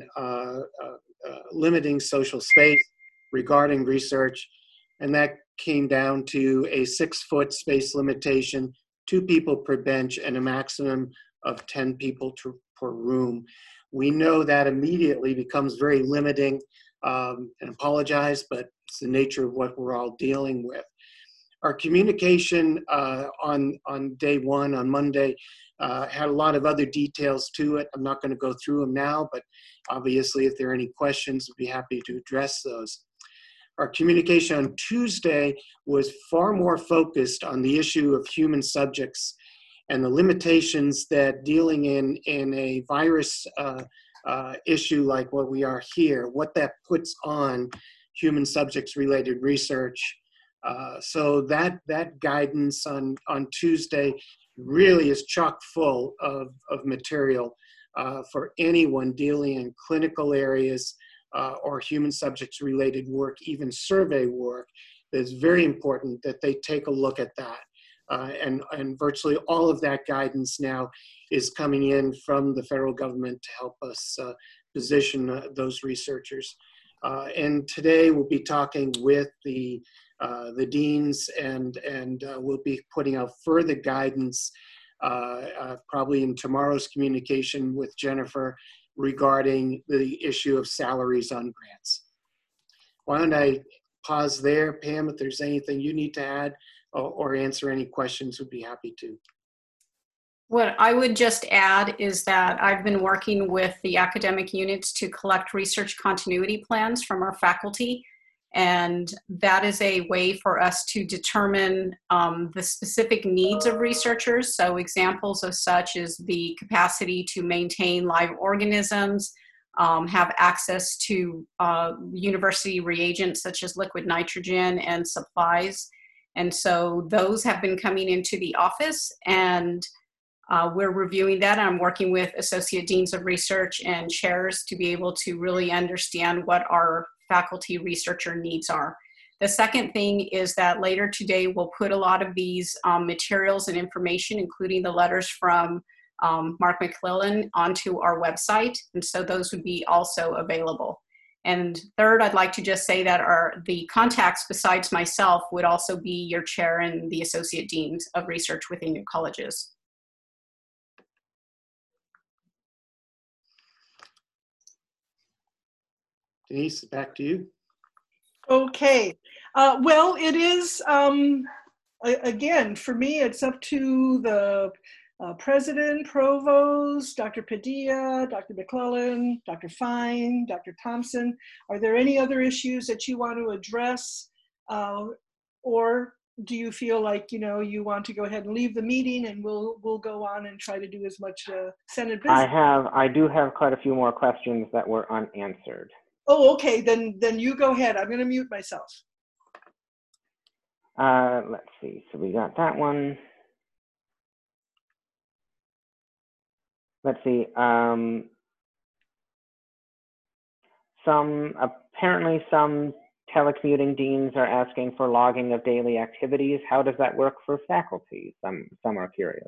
limiting social space regarding research, and that came down to a 6-foot space limitation, 2 people per bench, and a maximum of 10 people per room. We know that immediately becomes very limiting, and apologize, but it's the nature of what we're all dealing with. Our communication on day one, on Monday, had a lot of other details to it. I'm not going to go through them now, but obviously if there are any questions, I'd be happy to address those. Our communication on Tuesday was far more focused on the issue of human subjects and the limitations that dealing in a virus issue like what we are here, what that puts on human subjects related research. So that guidance on Tuesday really is chock full of material for anyone dealing in clinical areas or human subjects related work, even survey work. It's very important that they take a look at that. And virtually all of that guidance now is coming in from the federal government to help us position those researchers. And today we'll be talking with the deans, and we'll be putting out further guidance probably in tomorrow's communication with Jennifer regarding the issue of salaries on grants. Why don't I pause there, Pam, if there's anything you need to add or answer any questions, would be happy to. What I would just add is that I've been working with the academic units to collect research continuity plans from our faculty. And that is a way for us to determine the specific needs of researchers. So examples of such is the capacity to maintain live organisms, have access to university reagents such as liquid nitrogen and supplies. And so those have been coming into the office, and we're reviewing that. I'm working with associate deans of research and chairs to be able to really understand what our faculty researcher needs are. The second thing is that later today we'll put a lot of these materials and information, including the letters from Mark McClellan, onto our website, and so those would be also available. And third, I'd like to just say that the contacts besides myself would also be your chair and the associate deans of research within your colleges. Denise, back to you. Okay. Well, it is, again, for me, it's up to the president, provost, Dr. Padilla, Dr. McClellan, Dr. Fine, Dr. Thompson. Are there any other issues that you want to address? Or do you feel like, you know, you want to go ahead and leave the meeting and we'll go on and try to do as much Senate business? I do have quite a few more questions that were unanswered. Oh, okay, then you go ahead. I'm going to mute myself. Let's see. So we got that one. Let's see. Apparently some telecommuting deans are asking for logging of daily activities. How does that work for faculty? Some are curious.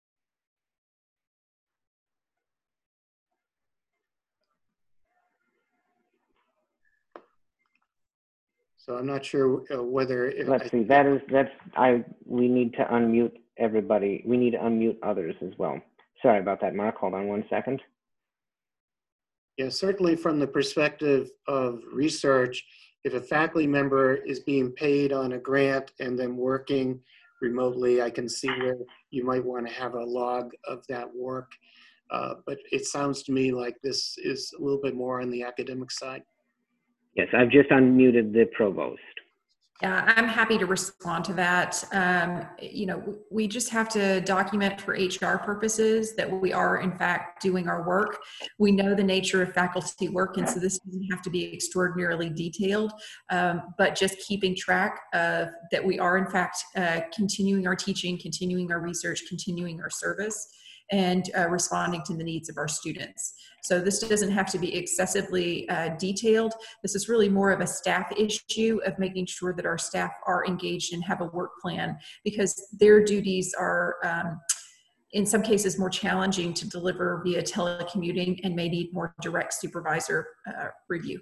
So I'm not sure whether. Let's see. We need to unmute everybody. We need to unmute others as well. Sorry about that, Mark. Hold on one second. Yeah, certainly from the perspective of research, if a faculty member is being paid on a grant and then working remotely, I can see where you might want to have a log of that work. But it sounds to me like this is a little bit more on the academic side. Yes, I've just unmuted the provost. Yeah, I'm happy to respond to that. You know, we just have to document for HR purposes that we are in fact doing our work. We know the nature of faculty work, and so this doesn't have to be extraordinarily detailed, but just keeping track of that we are in fact continuing our teaching, continuing our research, continuing our service, and responding to the needs of our students. So this doesn't have to be excessively detailed. This is really more of a staff issue of making sure that our staff are engaged and have a work plan, because their duties are in some cases more challenging to deliver via telecommuting and may need more direct supervisor review.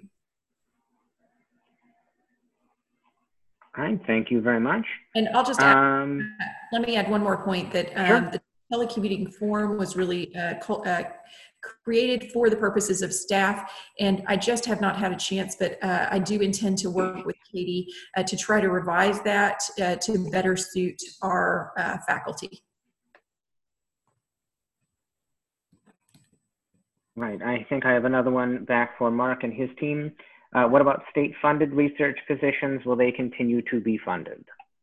All right, thank you very much. And I'll just add, let me add one more point that sure. The telecommuting form was really created for the purposes of staff, and I just have not had a chance, but I do intend to work with Katie to try to revise that to better suit our faculty. Right, I think I have another one back for Mark and his team. What about state-funded research positions? Will they continue to be funded?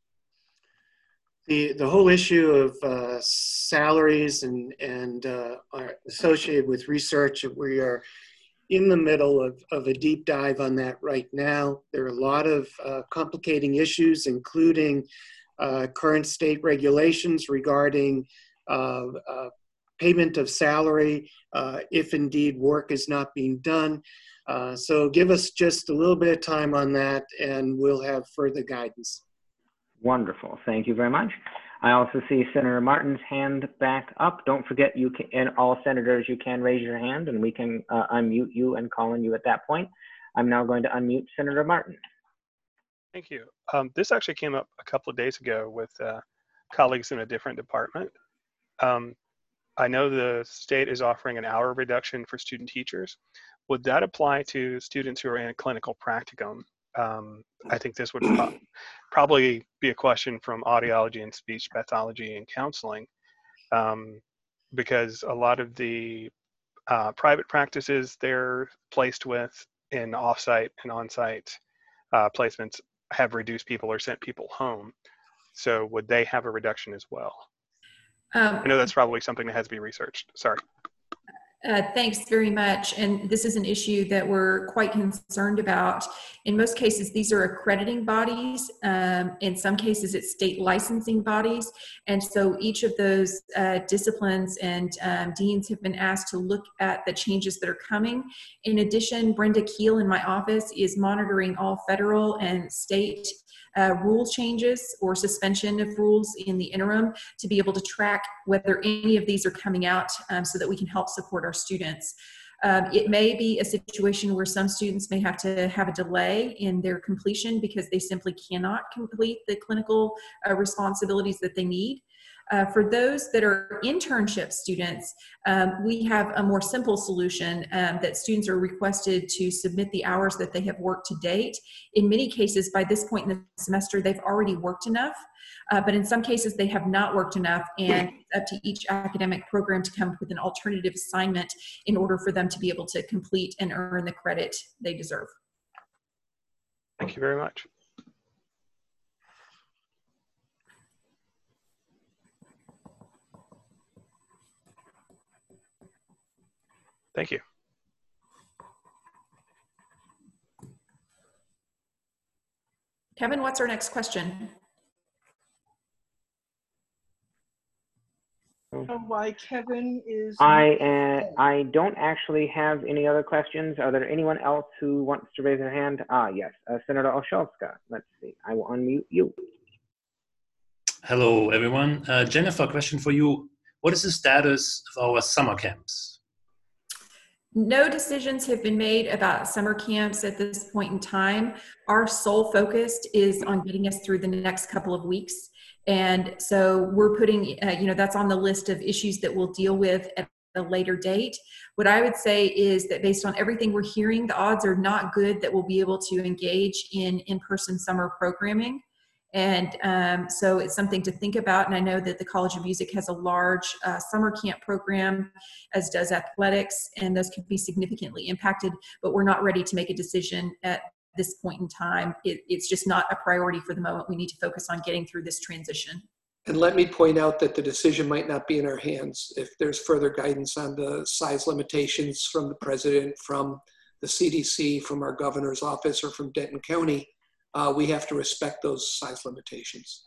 The whole issue of salaries and are associated with research, we are in the middle of a deep dive on that right now. There are a lot of complicating issues, including current state regulations regarding payment of salary if indeed work is not being done. So give us just a little bit of time on that and we'll have further guidance. Wonderful, thank you very much. I also see Senator Martin's hand back up. Don't forget, you can, and all senators, you can raise your hand and we can unmute you and call on you at that point. I'm now going to unmute Senator Martin. Thank you. This actually came up a couple of days ago with colleagues in a different department. I know the state is offering an hour reduction for student teachers. Would that apply to students who are in a clinical practicum? I think this would probably be a question from audiology and speech pathology and counseling. because a lot of the private practices they're placed with in offsite and onsite placements have reduced people or sent people home. So would they have a reduction as well? I know that's probably something that has to be researched. Sorry. Thanks very much. And this is an issue that we're quite concerned about. In most cases, these are accrediting bodies. In some cases, it's state licensing bodies. And so each of those disciplines and deans have been asked to look at the changes that are coming. In addition, Brenda Keel in my office is monitoring all federal and state rule changes or suspension of rules in the interim to be able to track whether any of these are coming out so that we can help support our students. It may be a situation where some students may have to have a delay in their completion because they simply cannot complete the clinical responsibilities that they need. For those that are internship students, we have a more simple solution that students are requested to submit the hours that they have worked to date. In many cases, by this point in the semester, they've already worked enough, but in some cases, they have not worked enough, and it's up to each academic program to come up with an alternative assignment in order for them to be able to complete and earn the credit they deserve. Thank you very much. Thank you. Kevin, what's our next question? Why Kevin is... I don't actually have any other questions. Are there anyone else who wants to raise their hand? Yes, Senator Olszewska. Let's see. I will unmute you. Hello, everyone. Jennifer, question for you. What is the status of our summer camps? No decisions have been made about summer camps at this point in time. Our sole focus is on getting us through the next couple of weeks. And so we're putting, that's on the list of issues that we'll deal with at a later date. What I would say is that based on everything we're hearing, the odds are not good that we'll be able to engage in in-person summer programming. And so it's something to think about. And I know that the College of Music has a large summer camp program, as does athletics, and those could be significantly impacted, but we're not ready to make a decision at this point in time. It's just not a priority for the moment. We need to focus on getting through this transition. And let me point out that the decision might not be in our hands. If there's further guidance on the size limitations from the president, from the CDC, from our governor's office, or from Denton County, we have to respect those size limitations.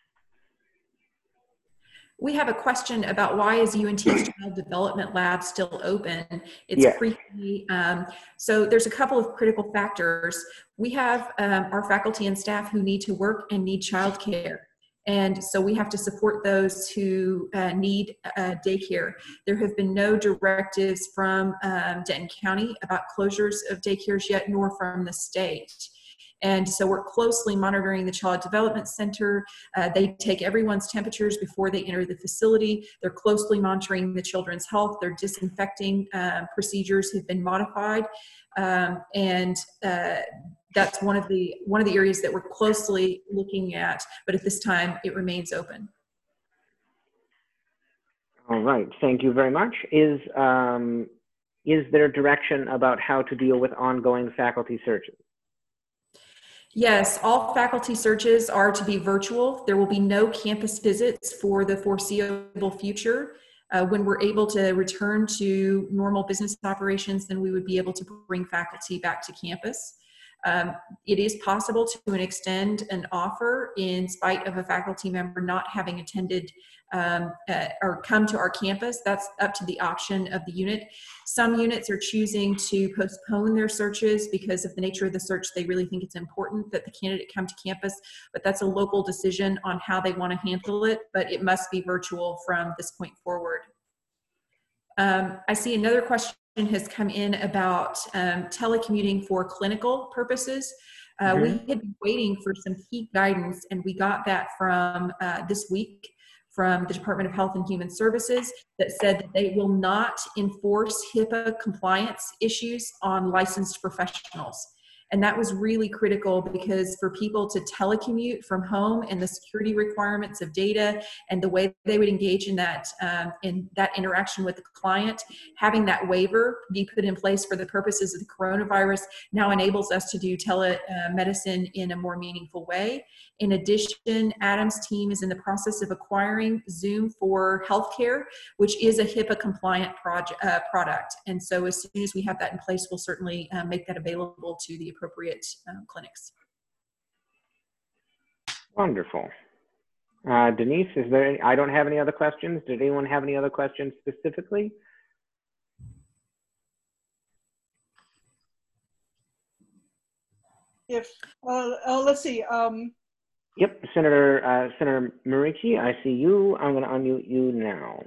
We have a question about why is UNT's Child Development Lab still open? It's free. So there's a couple of critical factors. We have our faculty and staff who need to work and need childcare. And so we have to support those who need daycare. There have been no directives from Denton County about closures of daycares yet, nor from the state. And so we're closely monitoring the Child Development Center. They take everyone's temperatures before they enter the facility. They're closely monitoring the children's health. Their disinfecting procedures have been modified. That's one of the areas that we're closely looking at, but at this time it remains open. All right, thank you very much. Is there direction about how to deal with ongoing faculty searches? Yes, all faculty searches are to be virtual. There will be no campus visits for the foreseeable future. When we're able to return to normal business operations, then we would be able to bring faculty back to campus. It is possible to extend an offer in spite of a faculty member not having attended or come to our campus. That's up to the option of the unit. Some units are choosing to postpone their searches because of the nature of the search. They really think it's important that the candidate come to campus, but that's a local decision on how they want to handle it, but it must be virtual from this point forward. I see another question has come in about telecommuting for clinical purposes. We had been waiting for some key guidance, and we got that from this week from the Department of Health and Human Services that said that they will not enforce HIPAA compliance issues on licensed professionals. And that was really critical because for people to telecommute from home and the security requirements of data and the way they would engage in that interaction with the client, having that waiver be put in place for the purposes of the coronavirus now enables us to do telemedicine in a more meaningful way. In addition, Adam's team is in the process of acquiring Zoom for Healthcare, which is a HIPAA compliant product. And so as soon as we have that in place, we'll certainly make that available to the appropriate clinics. Wonderful. Denise, is there I don't have any other questions. Did anyone have any other questions specifically? If, let's see. Yep, Senator Marici, I see you. I'm going to unmute you now.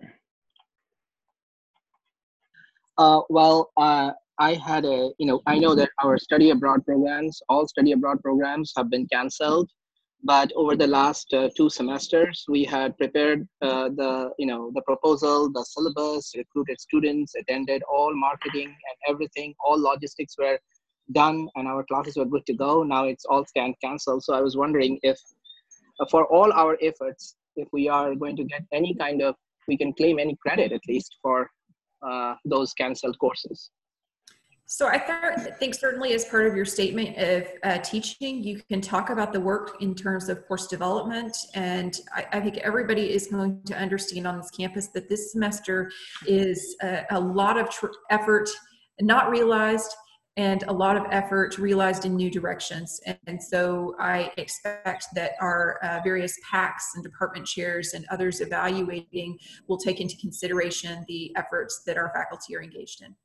I had I know that our study abroad programs, all study abroad programs have been canceled, but over the last 2 semesters, we had prepared the proposal, the syllabus, recruited students, attended all marketing and everything, all logistics were done and our classes were good to go. Now it's all canceled. So I was wondering if for all our efforts, if we are going to get any kind of, we can claim any credit at least for those canceled courses. So I think certainly as part of your statement of teaching, you can talk about the work in terms of course development. And I think everybody is going to understand on this campus that this semester is a lot of effort not realized and a lot of effort realized in new directions. And so I expect that our various PACs and department chairs and others evaluating will take into consideration the efforts that our faculty are engaged in.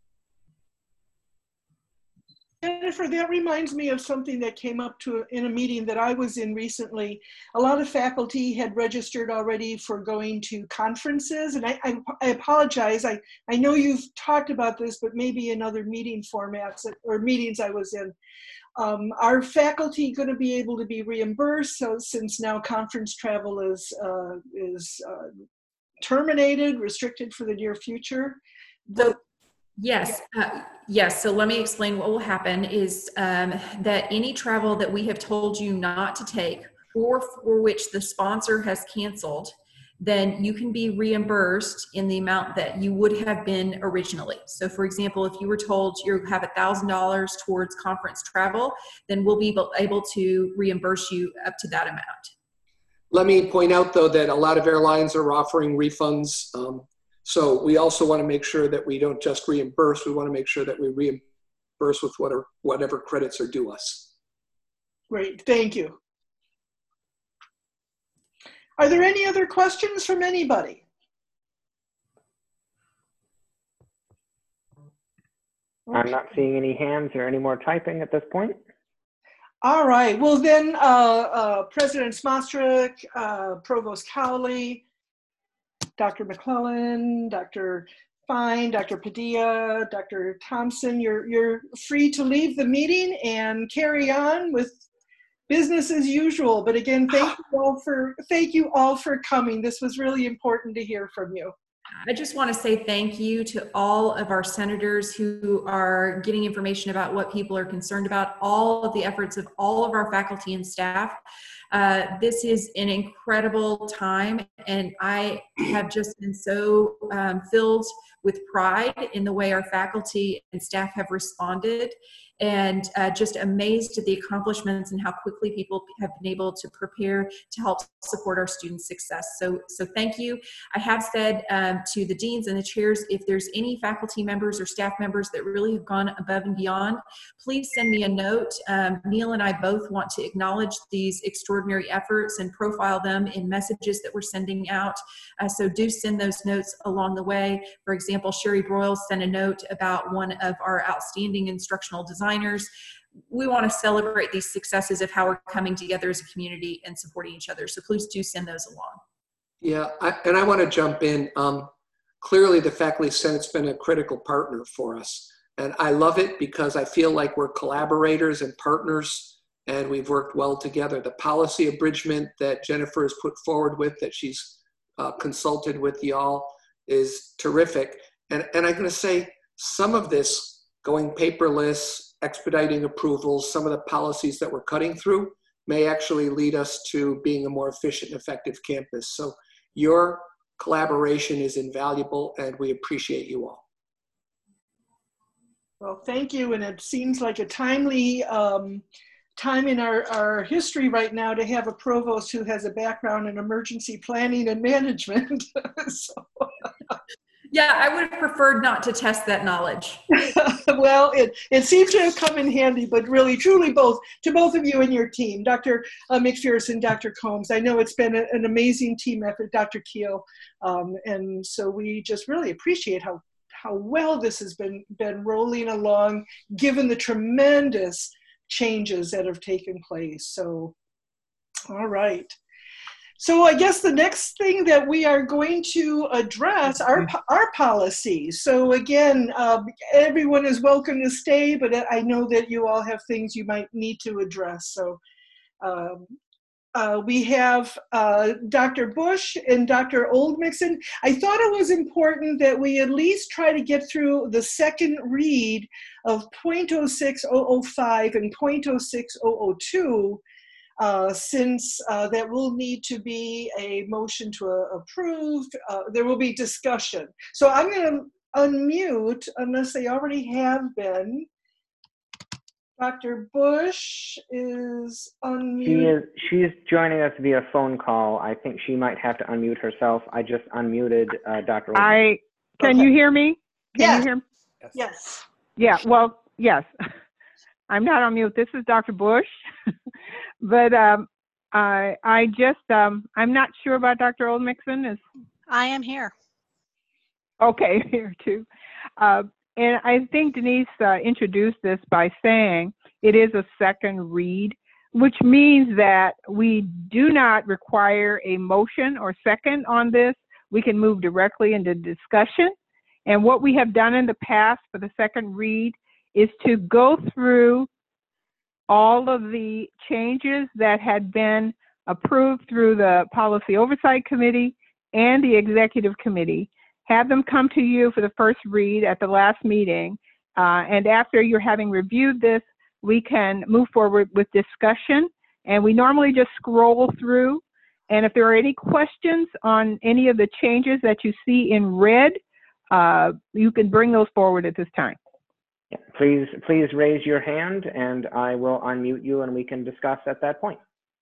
Jennifer, that reminds me of something that came up in a meeting that I was in recently. A lot of faculty had registered already for going to conferences, and I apologize. I know you've talked about this, but maybe in other meeting formats or meetings I was in. Are faculty going to be able to be reimbursed? So since now conference travel is terminated, restricted for the near future? Yes. Yes. So let me explain what will happen is that any travel that we have told you not to take or for which the sponsor has canceled, then you can be reimbursed in the amount that you would have been originally. So for example, if you were told you have $1,000 towards conference travel, then we'll be able to reimburse you up to that amount. Let me point out though that a lot of airlines are offering refunds. So we also want to make sure that we don't just reimburse, we want to make sure that we reimburse with whatever credits are due us. Great, thank you. Are there any other questions from anybody? I'm not seeing any hands or any more typing at this point. All right, well then, President Smostrick, Provost Cowley, Dr. McClellan, Dr. Fine, Dr. Padilla, Dr. Thompson, you're free to leave the meeting and carry on with business as usual. But again, thank you all for coming. This was really important to hear from you. I just want to say thank you to all of our senators who are getting information about what people are concerned about, all of the efforts of all of our faculty and staff. This is an incredible time, and I have just been so filled with pride in the way our faculty and staff have responded, and just amazed at the accomplishments and how quickly people have been able to prepare to help support our students' success. So thank you. I have said to the deans and the chairs, if there's any faculty members or staff members that really have gone above and beyond, please send me a note. Neil and I both want to acknowledge these extraordinary efforts and profile them in messages that we're sending out. So do send those notes along the way. For example, Sherry Broyles sent a note about one of our outstanding instructional designers. We want to celebrate these successes of how we're coming together as a community and supporting each other. So please do send those along. Yeah, I want to jump in. Clearly, the Faculty Senate's been a critical partner for us. And I love it because I feel like we're collaborators and partners, and we've worked well together. The policy abridgment that Jennifer has put forward with, that she's consulted with y'all, is terrific. And I'm going to say some of this, going paperless, expediting approvals, some of the policies that we're cutting through may actually lead us to being a more efficient and effective campus. So your collaboration is invaluable, and we appreciate you all. Well, thank you. And it seems like a timely time in our history right now to have a provost who has a background in emergency planning and management. So. Yeah, I would have preferred not to test that knowledge. Well, it seems to have come in handy, but really, truly to both of you and your team, Dr. McPherson, Dr. Combs. I know it's been an amazing team effort, Dr. Keel. And so we just really appreciate how well this has been rolling along, given the tremendous changes that have taken place. So, all right. So I guess the next thing that we are going to address are our policies. So again, everyone is welcome to stay, but I know that you all have things you might need to address. So we have Dr. Bush and Dr. Oldmixon. I thought it was important that we at least try to get through the second read of .06005 and .06002, since that will need to be a motion to approve. There will be discussion. So I'm going to unmute, unless they already have been. Dr. Bush is unmuted. She is joining us via phone call. I think she might have to unmute herself. I just unmuted Dr. Oldmixon. Can you hear me? Yes. You hear me? Yes. Yeah, well, yes. I'm not on mute. This is Dr. Bush. But I just, I'm not sure about Dr. Oldmixon. I am here. Okay, here too. And I think Denise introduced this by saying it is a second read, which means that we do not require a motion or second on this. We can move directly into discussion. And what we have done in the past for the second read is to go through all of the changes that had been approved through the Policy Oversight Committee and the Executive Committee, have them come to you for the first read at the last meeting. And after you're having reviewed this, we can move forward with discussion. And we normally just scroll through. And if there are any questions on any of the changes that you see in red, you can bring those forward at this time. Yeah, please raise your hand and I will unmute you and we can discuss at that point.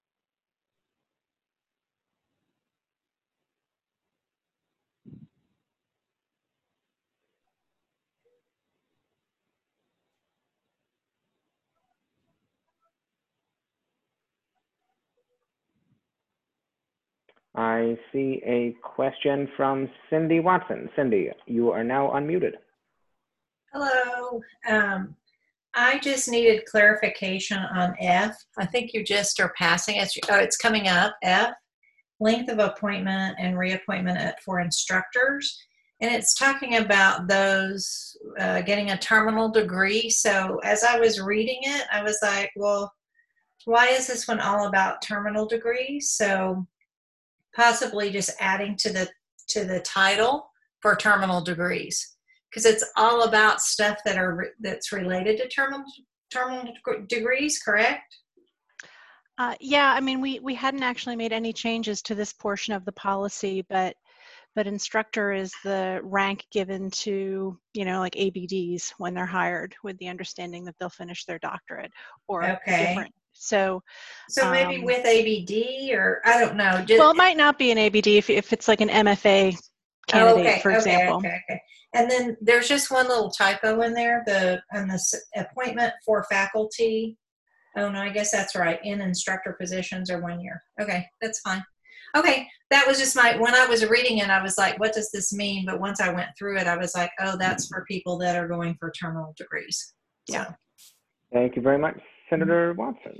I see a question from Cindy Watson. Cindy, you are now unmuted. Hello. I just needed clarification on F. I think you just are passing it. Oh, it's coming up. F, length of appointment and reappointment for instructors. And it's talking about those getting a terminal degree. So as I was reading it, I was like, well, why is this one all about terminal degrees? So possibly just adding to the title for terminal degrees, because it's all about stuff that's related to terminal degrees, correct? Yeah, I mean, we hadn't actually made any changes to this portion of the policy, but instructor is the rank given to, like ABDs when they're hired, with the understanding that they'll finish their doctorate or different. So maybe with ABD, or I don't know. Well, it might not be an ABD if it's like an MFA candidate, for example. Okay. And then there's just one little typo in there, on the appointment for faculty. Oh no, I guess that's right. In instructor positions are 1 year. Okay, that's fine. Okay, that was just when I was reading it, I was like, what does this mean? But once I went through it, I was like, oh, that's for people that are going for terminal degrees. Yeah. So. Thank you very much, Senator Watson.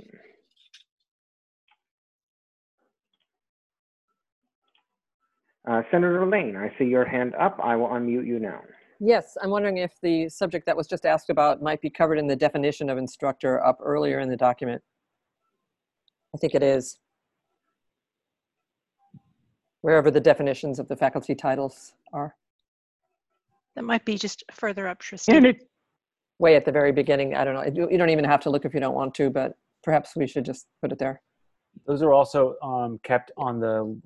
Senator Lane, I see your hand up. I will unmute you now. Yes, I'm wondering if the subject that was just asked about might be covered in the definition of instructor up earlier in the document. I think it is. Wherever the definitions of the faculty titles are. That might be just further up, Tristan. way at the very beginning. I don't know. You don't even have to look if you don't want to, but perhaps we should just put it there. Those are also kept on the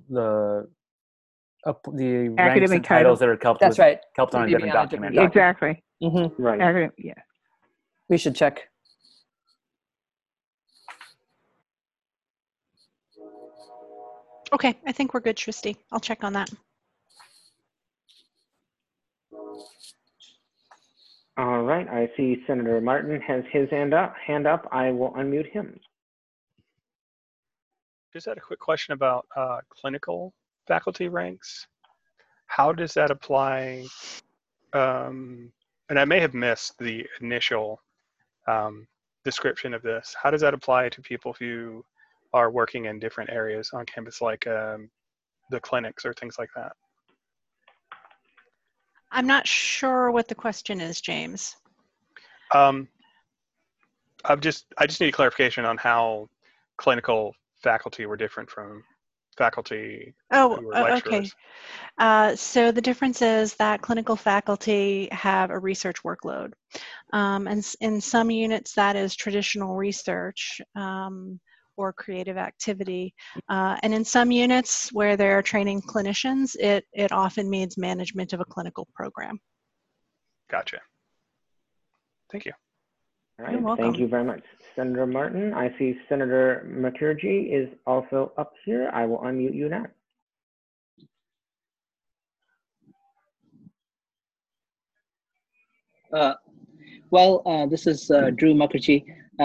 ranks Academic and titles that are kept That's right. kept on a Maybe different on a document. different Exactly. Mm-hmm. Right. Yeah. We should check. Okay, I think we're good, Shristi. I'll check on that. All right. I see Senator Martin has his hand up. I will unmute him. Just had a quick question about clinical faculty ranks. How does that apply? And I may have missed the initial description of this. How does that apply to people who are working in different areas on campus, like the clinics or things like that? I'm not sure what the question is, James. I just need clarification on how clinical faculty were different from faculty who were lecturers. Okay. So the difference is that clinical faculty have a research workload. And in some units, that is traditional research or creative activity. And in some units where they're training clinicians, it often means management of a clinical program. Gotcha. Thank you. All right. You're welcome. Thank you very much, Senator Martin. I see Senator Mukherjee is also up here. I will unmute you now. This is Drew Mukherjee.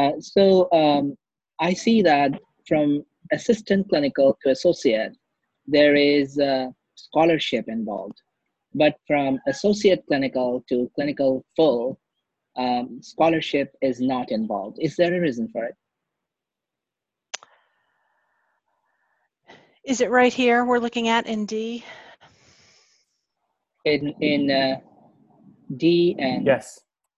I see that from assistant clinical to associate, there is scholarship involved. But from associate clinical to clinical full, scholarship is not involved. Is there a reason for it? Is it right here we're looking at in D? In D and yes.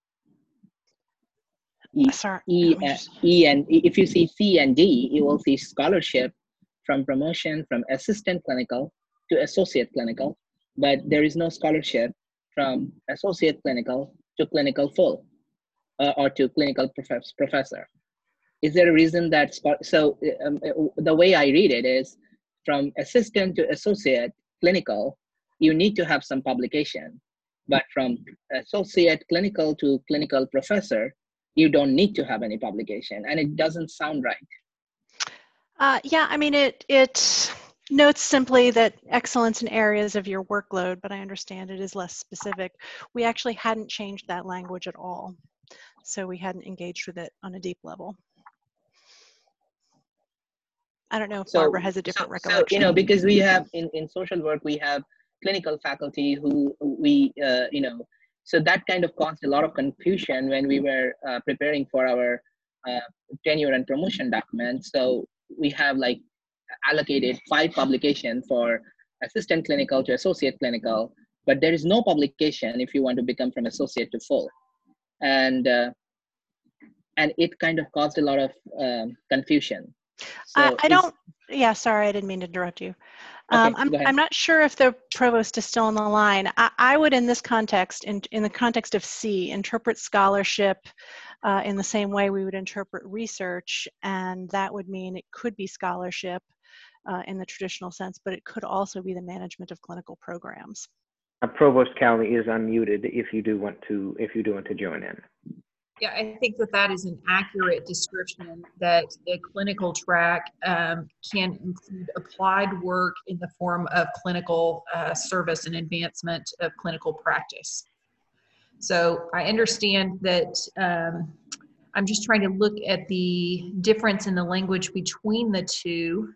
E and if you see C and D, you will see scholarship from promotion from assistant clinical to associate clinical, but there is no scholarship from associate clinical to clinical full or to clinical professor. Is there a reason that, the way I read it is from assistant to associate clinical, you need to have some publication, but from associate clinical to clinical professor, you don't need to have any publication, and it doesn't sound right. Yeah, I mean, it notes simply that excellence in areas of your workload, but I understand it is less specific. We actually hadn't changed that language at all, so we hadn't engaged with it on a deep level. I don't know if Barbara has a different recollection. So, because we have in social work, we have clinical faculty who we, so that kind of caused a lot of confusion when we were preparing for our tenure and promotion documents. So we have allocated 5 publications for assistant clinical to associate clinical, but there is no publication if you want to become from associate to full. And it kind of caused a lot of confusion. So yeah, sorry, I didn't mean to interrupt you. Okay, I'm not sure if the provost is still on the line. I would, in this context, in the context of C, interpret scholarship in the same way we would interpret research, and that would mean it could be scholarship in the traditional sense, but it could also be the management of clinical programs. Provost Cowley is unmuted if you do want to join in. Yeah, I think that is an accurate description, that the clinical track can include applied work in the form of clinical service and advancement of clinical practice. So I understand that I'm just trying to look at the difference in the language between the two.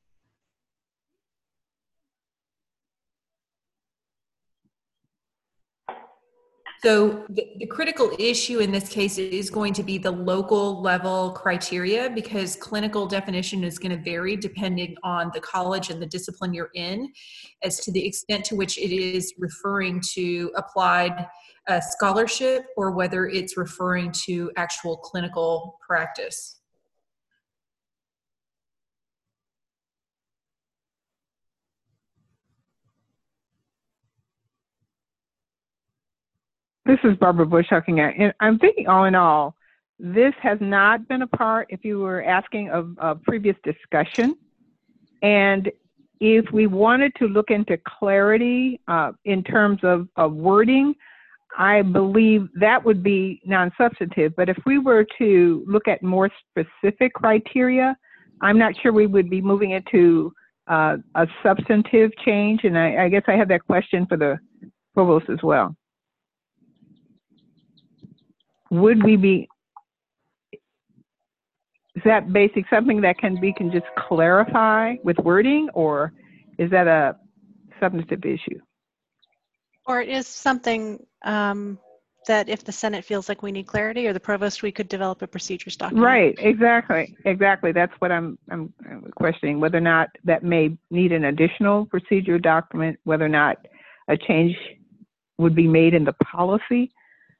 So the critical issue in this case is going to be the local level criteria, because clinical definition is going to vary depending on the college and the discipline you're in, as to the extent to which it is referring to applied scholarship or whether it's referring to actual clinical practice. This is Barbara Bush Hucking, and I'm thinking all in all, this has not been a part, if you were asking, of a previous discussion. And if we wanted to look into clarity in terms of wording, I believe that would be non-substantive. But if we were to look at more specific criteria, I'm not sure we would be moving into a substantive change. And I guess I have that question for the provost as well. Would we be, is that basic something that we can just clarify with wording, or is that a substantive issue? Or it is something that if the Senate feels like we need clarity, or the provost, we could develop a procedures document. Right, exactly. That's what I'm questioning, whether or not that may need an additional procedure document, whether or not a change would be made in the policy.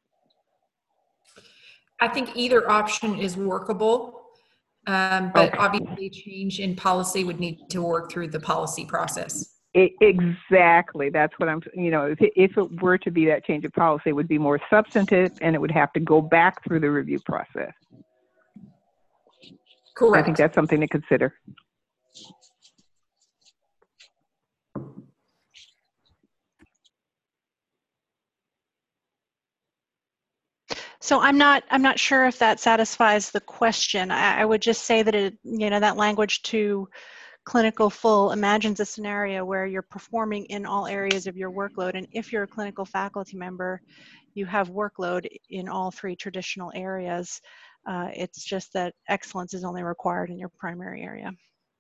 I think either option is workable, but obviously a change in policy would need to work through the policy process. Exactly. That's what I'm, if it were to be that change of policy, it would be more substantive and it would have to go back through the review process. Correct. I think that's something to consider. So I'm not sure if that satisfies the question. I would just say that that language to clinical full imagines a scenario where you're performing in all areas of your workload, and if you're a clinical faculty member, you have workload in all three traditional areas. It's just that excellence is only required in your primary area.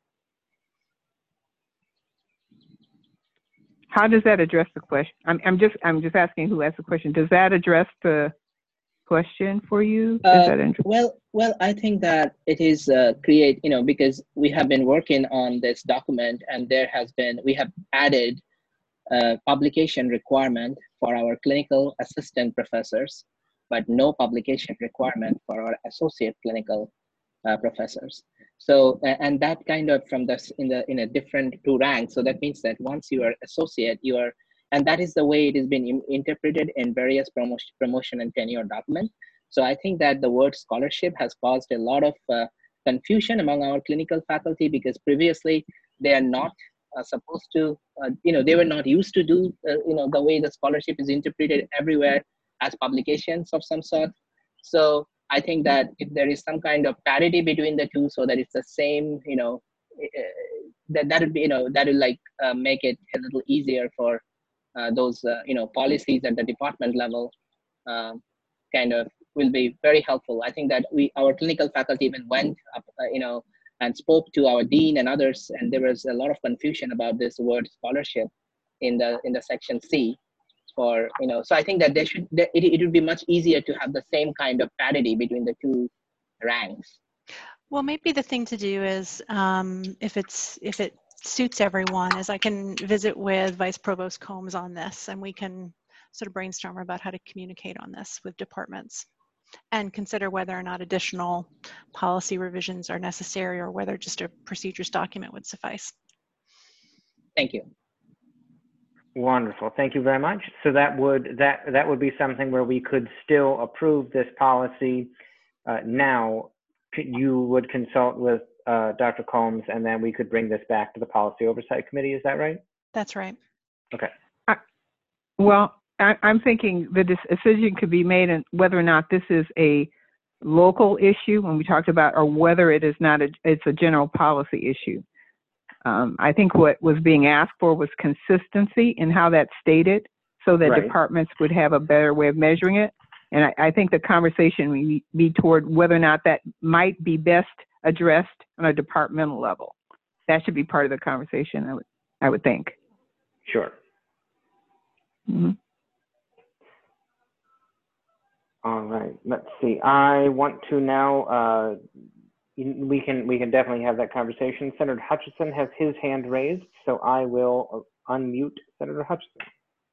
How does that address the question? I'm just asking who asked the question. Does that address the question for you? Well, I think that it is because we have been working on this document, and we have added publication requirement for our clinical assistant professors, but no publication requirement for our associate clinical professors. So, and that kind of in a different two ranks. So that means that once you are associate, and that is the way it has been interpreted in various promotion and tenure documents. So I think that the word scholarship has caused a lot of confusion among our clinical faculty, because previously they are not supposed to, they were not used to do, the way the scholarship is interpreted everywhere as publications of some sort. So I think that if there is some kind of parity between the two, so that it's the same, that would be, that will make it a little easier for those policies at the department level, kind of will be very helpful. I think that our clinical faculty even went up, and spoke to our dean and others, and there was a lot of confusion about this word scholarship in the section C. So I think that it would be much easier to have the same kind of parity between the two ranks. Well, maybe the thing to do is, if it suits everyone, is I can visit with Vice Provost Combs on this, and we can sort of brainstorm about how to communicate on this with departments and consider whether or not additional policy revisions are necessary, or whether just a procedures document would suffice. Thank you. Wonderful. Thank you very much. So that would be something where we could still approve this policy now. You would consult with Dr. Combs, and then we could bring this back to the Policy Oversight Committee. Is that right? That's right. Okay. Well, I'm thinking the decision could be made on whether or not this is a local issue when we talked about, or whether it is not it's a general policy issue. I think what was being asked for was consistency in how that's stated, so that departments would have a better way of measuring it. And I think the conversation would be toward whether or not that might be best addressed on a departmental level. That should be part of the conversation, I would think. Sure. Mm-hmm. All right, let's see. I want to now, we can definitely have that conversation. Senator Hutchinson has his hand raised, so I will unmute Senator Hutchinson.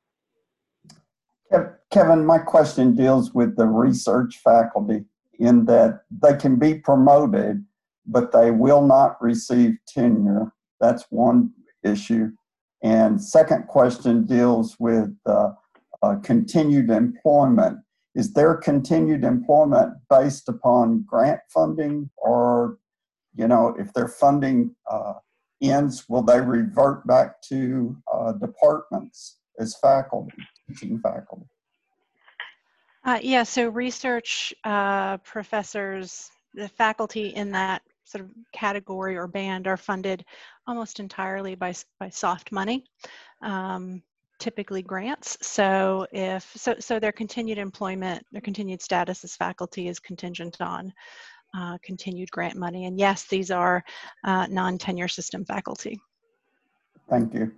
Kevin, my question deals with the research faculty, in that they can be promoted, but they will not receive tenure. That's one issue. And second question deals with continued employment. Is their continued employment based upon grant funding, or, you know, if their funding ends, will they revert back to departments as faculty, teaching faculty? Yeah, so research professors, the faculty in that sort of category or band are funded almost entirely by soft money, typically grants. So so their continued employment, their continued status as faculty is contingent on continued grant money. And yes, these are non-tenure system faculty. Thank you.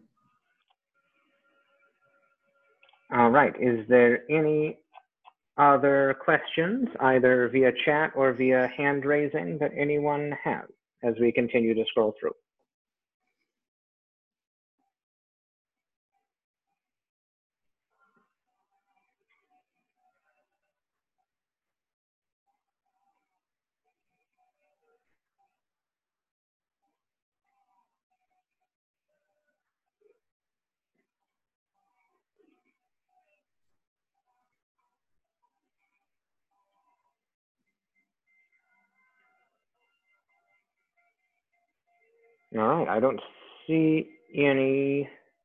All right. Is there any other questions, either via chat or via hand raising, that anyone has as we continue to scroll through? All right, I don't see any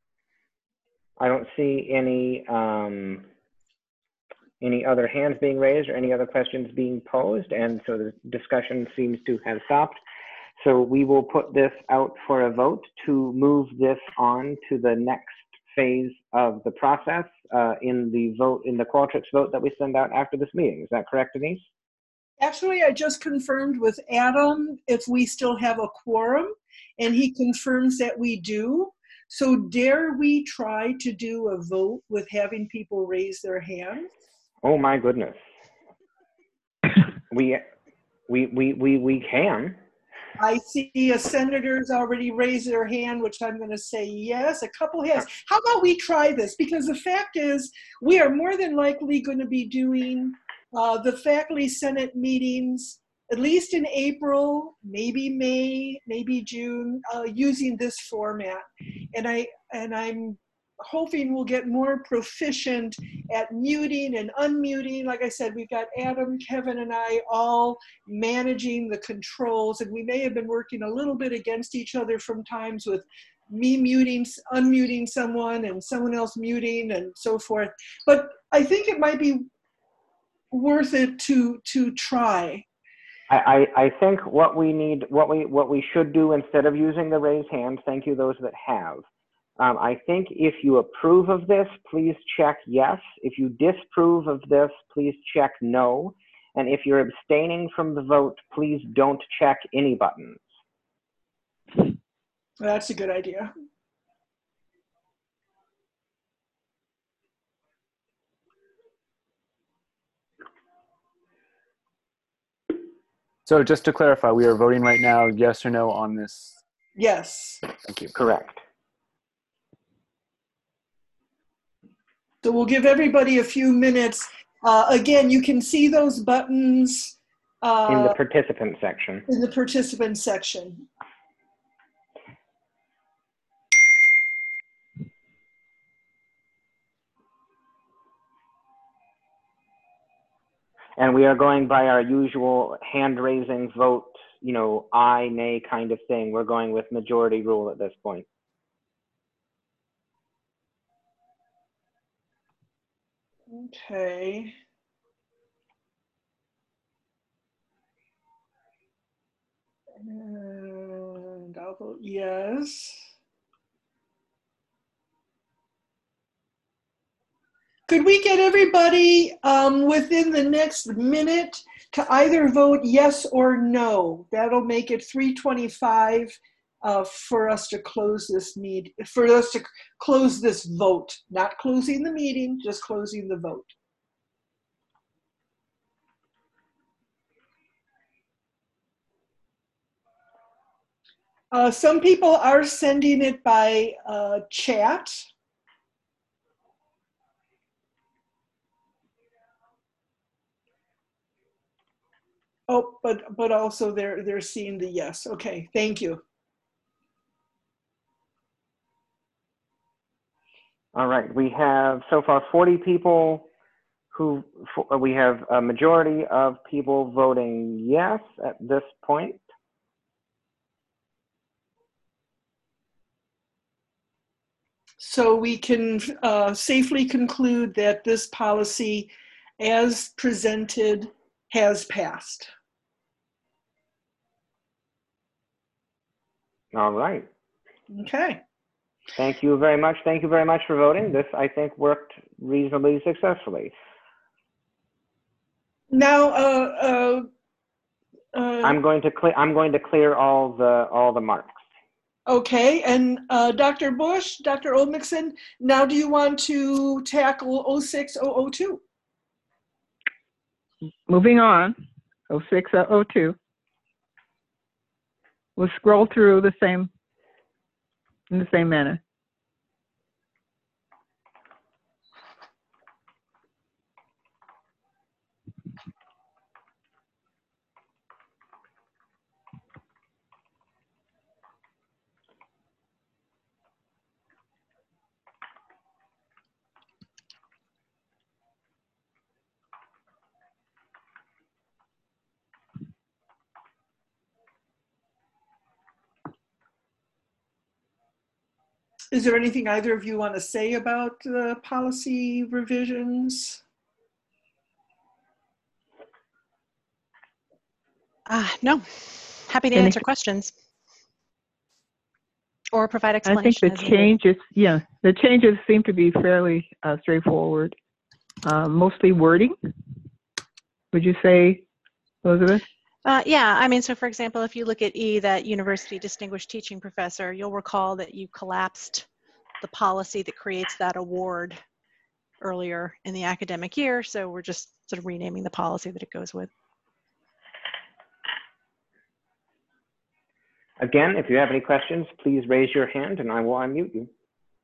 other hands being raised or any other questions being posed, and so the discussion seems to have stopped. So we will put this out for a vote to move this on to the next phase of the process in the Qualtrics vote that we send out after this meeting. Is that correct, Denise? Actually, I just confirmed with Adam if we still have a quorum, and he confirms that we do. So dare we try to do a vote with having people raise their hands? Oh my goodness. we can. I see a senator's already raised their hand, which I'm going to say yes. A couple has. How about we try this? Because the fact is, we are more than likely going to be doing the faculty senate meetings, at least in April, maybe May, maybe June, using this format. And I'm hoping we'll get more proficient at muting and unmuting. Like I said, we've got Adam, Kevin, and I all managing the controls, and we may have been working a little bit against each other from times with me muting, unmuting someone and someone else muting and so forth. But I think it might be worth it to try. I think what we should do instead of using the raise hand, thank you those that have, I think if you approve of this, please check yes. If you disapprove of this, please check no. And if you're abstaining from the vote, please don't check any buttons. That's a good idea. So just to clarify, we are voting right now, yes or no on this? Yes. Thank you. Correct. So we'll give everybody a few minutes. Again, you can see those buttons in the participant section. In the participant section. And we are going by our usual hand raising vote, you know, aye, nay kind of thing. We're going with majority rule at this point. Okay. And I'll vote yes. Could we get everybody within the next minute to either vote yes or no? That'll make it 3:25 for us to close this close this vote. Not closing the meeting, just closing the vote. Some people are sending it by chat. Oh, but also they're seeing the yes. Okay, thank you. All right, we have so far 40 people we have a majority of people voting yes at this point. So we can safely conclude that this policy as presented has passed. All right. Okay. Thank you very much. Thank you very much for voting. This, I think, worked reasonably successfully. Now, I'm going to clear all the marks. okay, and Dr. Bush, Dr. Oldmixon, now do you want to tackle 06002? Moving on, 06002. We'll scroll through in the same manner. Is there anything either of you want to say about the policy revisions? No, happy to answer questions or provide explanation. I think the changes seem to be fairly straightforward, mostly wording. Would you say, Elizabeth? Yeah, I mean, so for example, if you look at E, that University Distinguished Teaching Professor, you'll recall that you collapsed the policy that creates that award earlier in the academic year. So we're just sort of renaming the policy that it goes with. Again, if you have any questions, please raise your hand and I will unmute you.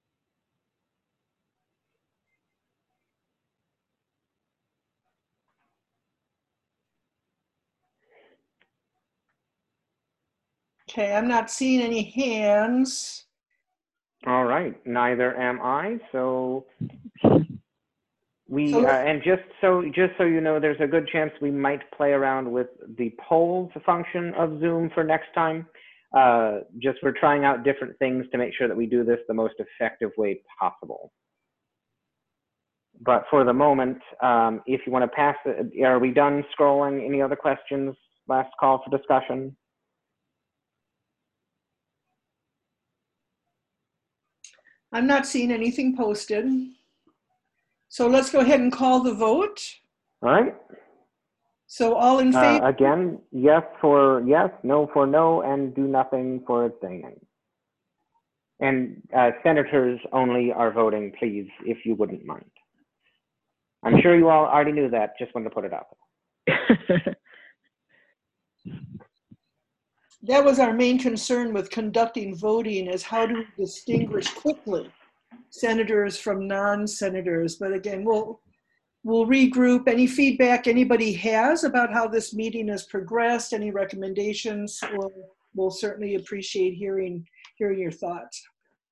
Okay, I'm not seeing any hands. All right, neither am I. So and just so you know, there's a good chance we might play around with the polls function of Zoom for next time. Just we're trying out different things to make sure that we do this the most effective way possible. But for the moment, if you want to pass it, are we done scrolling? Any other questions? Last call for discussion. I'm not seeing anything posted. So let's go ahead and call the vote. All right. So all in favor? Again, yes for yes, no for no, and do nothing for abstaining. And senators only are voting, please, if you wouldn't mind. I'm sure you all already knew that, just wanted to put it out there. That was our main concern with conducting voting, is how to distinguish quickly senators from non-senators. But again, we'll regroup. Any feedback anybody has about how this meeting has progressed, any recommendations, we'll certainly appreciate hearing your thoughts.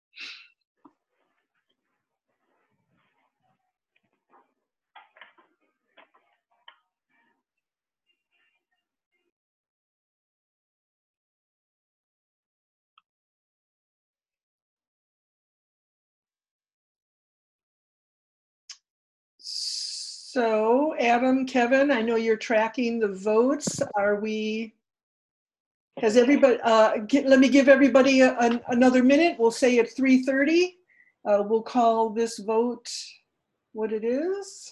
So Adam, Kevin, I know you're tracking the votes. Has everybody, let me give everybody another minute. We'll say at 3:30. We'll call this vote what it is.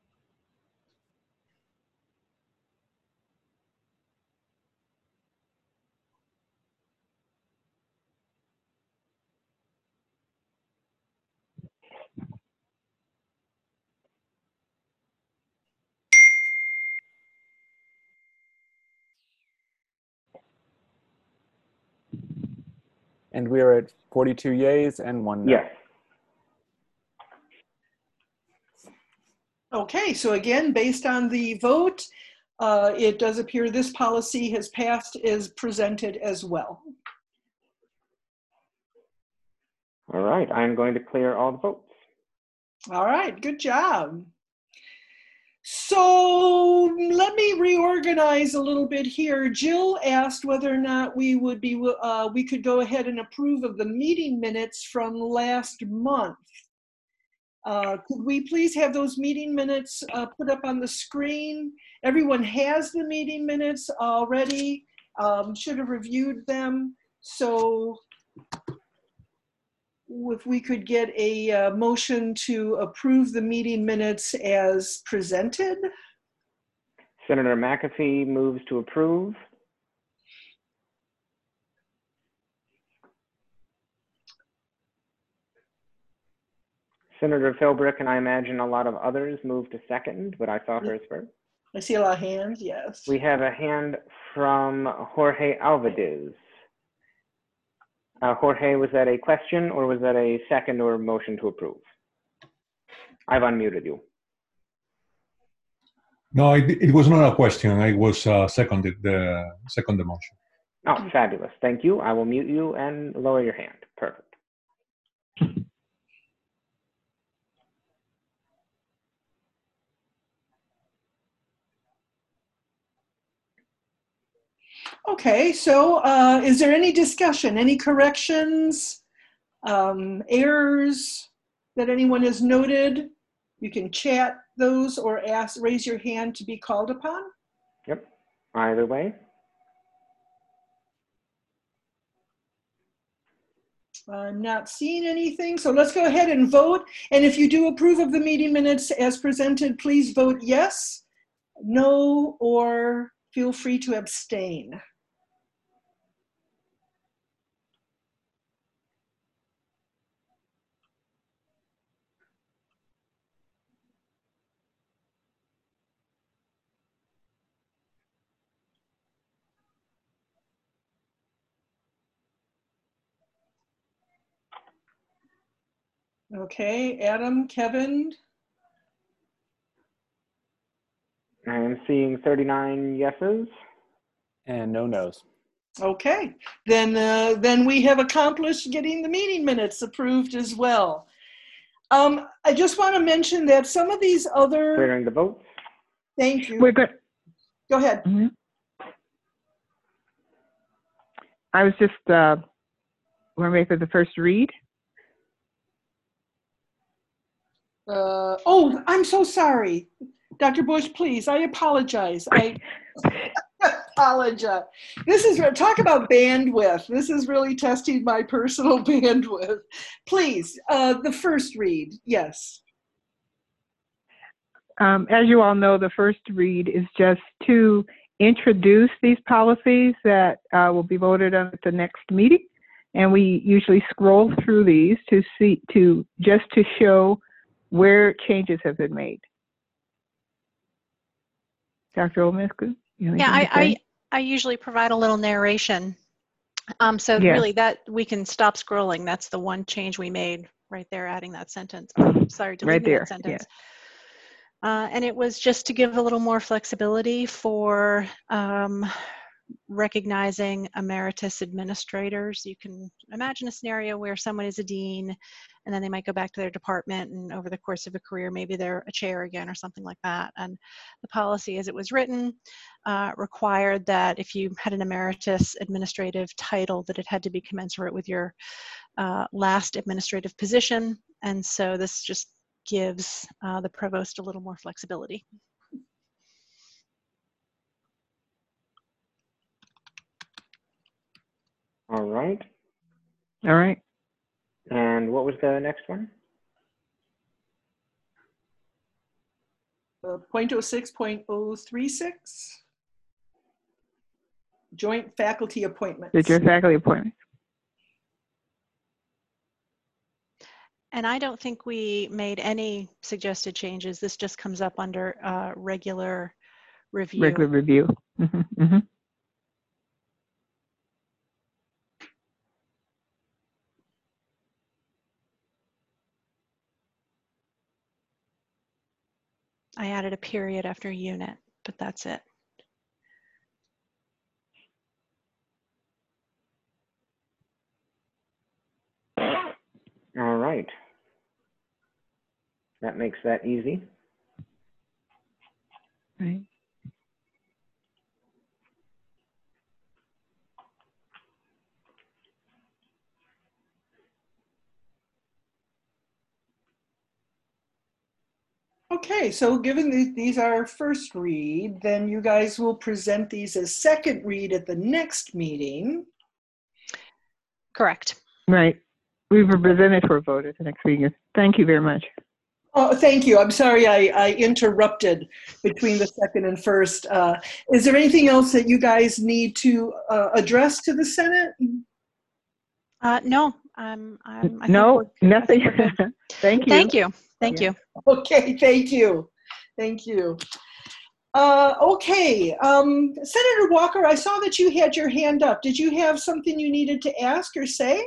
And we are at 42 yeas and 1 no. Yes. Okay, so again, based on the vote, it does appear this policy has passed as presented as well. All right, I'm going to clear all the votes. All right, good job. So let me reorganize a little bit here. Jill asked whether or not we would be we could go ahead and approve of the meeting minutes from last month. Could we please have those meeting minutes put up on the screen? Everyone has the meeting minutes already, should have reviewed them. So if we could get a motion to approve the meeting minutes as presented. Senator McAfee moves to approve. Senator Philbrick, and I imagine a lot of others moved to second, but I saw hers first. I see a lot of hands, yes. We have a hand from Jorge Alvarez. Jorge, was that a question or was that a second or motion to approve? I've unmuted you. No, it was not a question. I was seconded the motion. Oh, fabulous. Thank you. I will mute you and lower your hand. Perfect. Okay, so is there any discussion, any corrections, errors that anyone has noted? You can chat those or raise your hand to be called upon. Yep, either way. I'm not seeing anything, so let's go ahead and vote. And if you do approve of the meeting minutes as presented, please vote yes, no, or feel free to abstain. Okay, Adam, Kevin. I am seeing 39 yeses. And no nos. Okay, then we have accomplished getting the meeting minutes approved as well. I just want to mention that some of these other... Clearing the votes. Thank you. We're good. Go ahead. Mm-hmm. I was just, want to wait for the first read? Oh, I'm so sorry. Dr. Bush, please, I apologize. I apologize. This is, talk about bandwidth. This is really testing my personal bandwidth. Please, the first read, yes. As you all know, the first read is just to introduce these policies that will be voted on at the next meeting. And we usually scroll through these to see, just to show where changes have been made. Dr. Olmescu? Yeah, I usually provide a little narration. So yeah. Really that we can stop scrolling. That's the one change we made right there, adding that sentence. Sorry, deleting right there. that sentence. Yeah. And it was just to give a little more flexibility for recognizing emeritus administrators. You can imagine a scenario where someone is a dean and then they might go back to their department, and over the course of a career maybe they're a chair again or something like that. And the policy as it was written required that if you had an emeritus administrative title, that it had to be commensurate with your last administrative position. And so this just gives the provost a little more flexibility. All right. All right. And what was the next one? 0.06.036. Joint faculty appointments. The joint faculty appointments. And I don't think we made any suggested changes. This just comes up under regular review. Regular review. Mm-hmm. Mm-hmm. I added a period after unit, but that's it. All right. That makes that easy. Right. Okay, so given these are first read, then you guys will present these as second read at the next meeting. Correct. Right. We were presented for a vote at the next meeting. Thank you very much. Oh, thank you. I'm sorry I interrupted between the second and first. Is there anything else that you guys need to address to the Senate? No, No, nothing. Thank you. Thank you. Thank you. Okay, thank you. Thank you. Okay, Senator Walker, I saw that you had your hand up. Did you have something you needed to ask or say?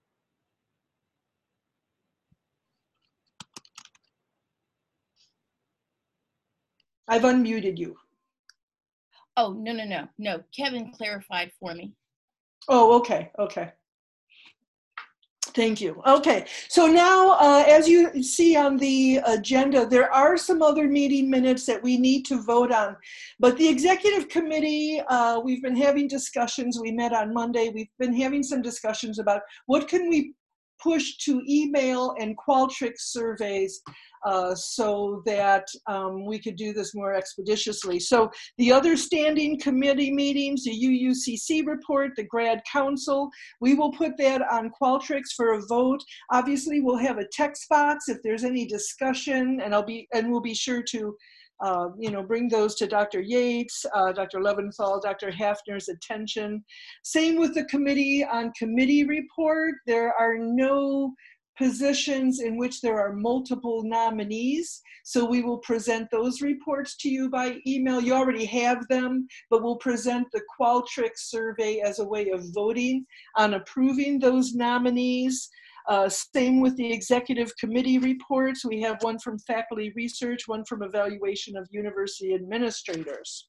I've unmuted you. Oh, no. Kevin clarified for me. Oh, okay, okay. Thank you. Okay, so now as you see on the agenda, there are some other meeting minutes that we need to vote on. But the executive committee, we've been having discussions. We met on Monday. We've been having some discussions about what can we push to email and Qualtrics surveys so that we could do this more expeditiously. So the other standing committee meetings, the UUCC report, the grad council, we will put that on Qualtrics for a vote. Obviously, we'll have a text box if there's any discussion, and we'll be sure to bring those to Dr. Yates, Dr. Leventhal, Dr. Hafner's attention. Same with the committee on committee report. There are no positions in which there are multiple nominees. So we will present those reports to you by email. You already have them, but we'll present the Qualtrics survey as a way of voting on approving those nominees. Same with the executive committee reports. We have one from faculty research, one from evaluation of university administrators.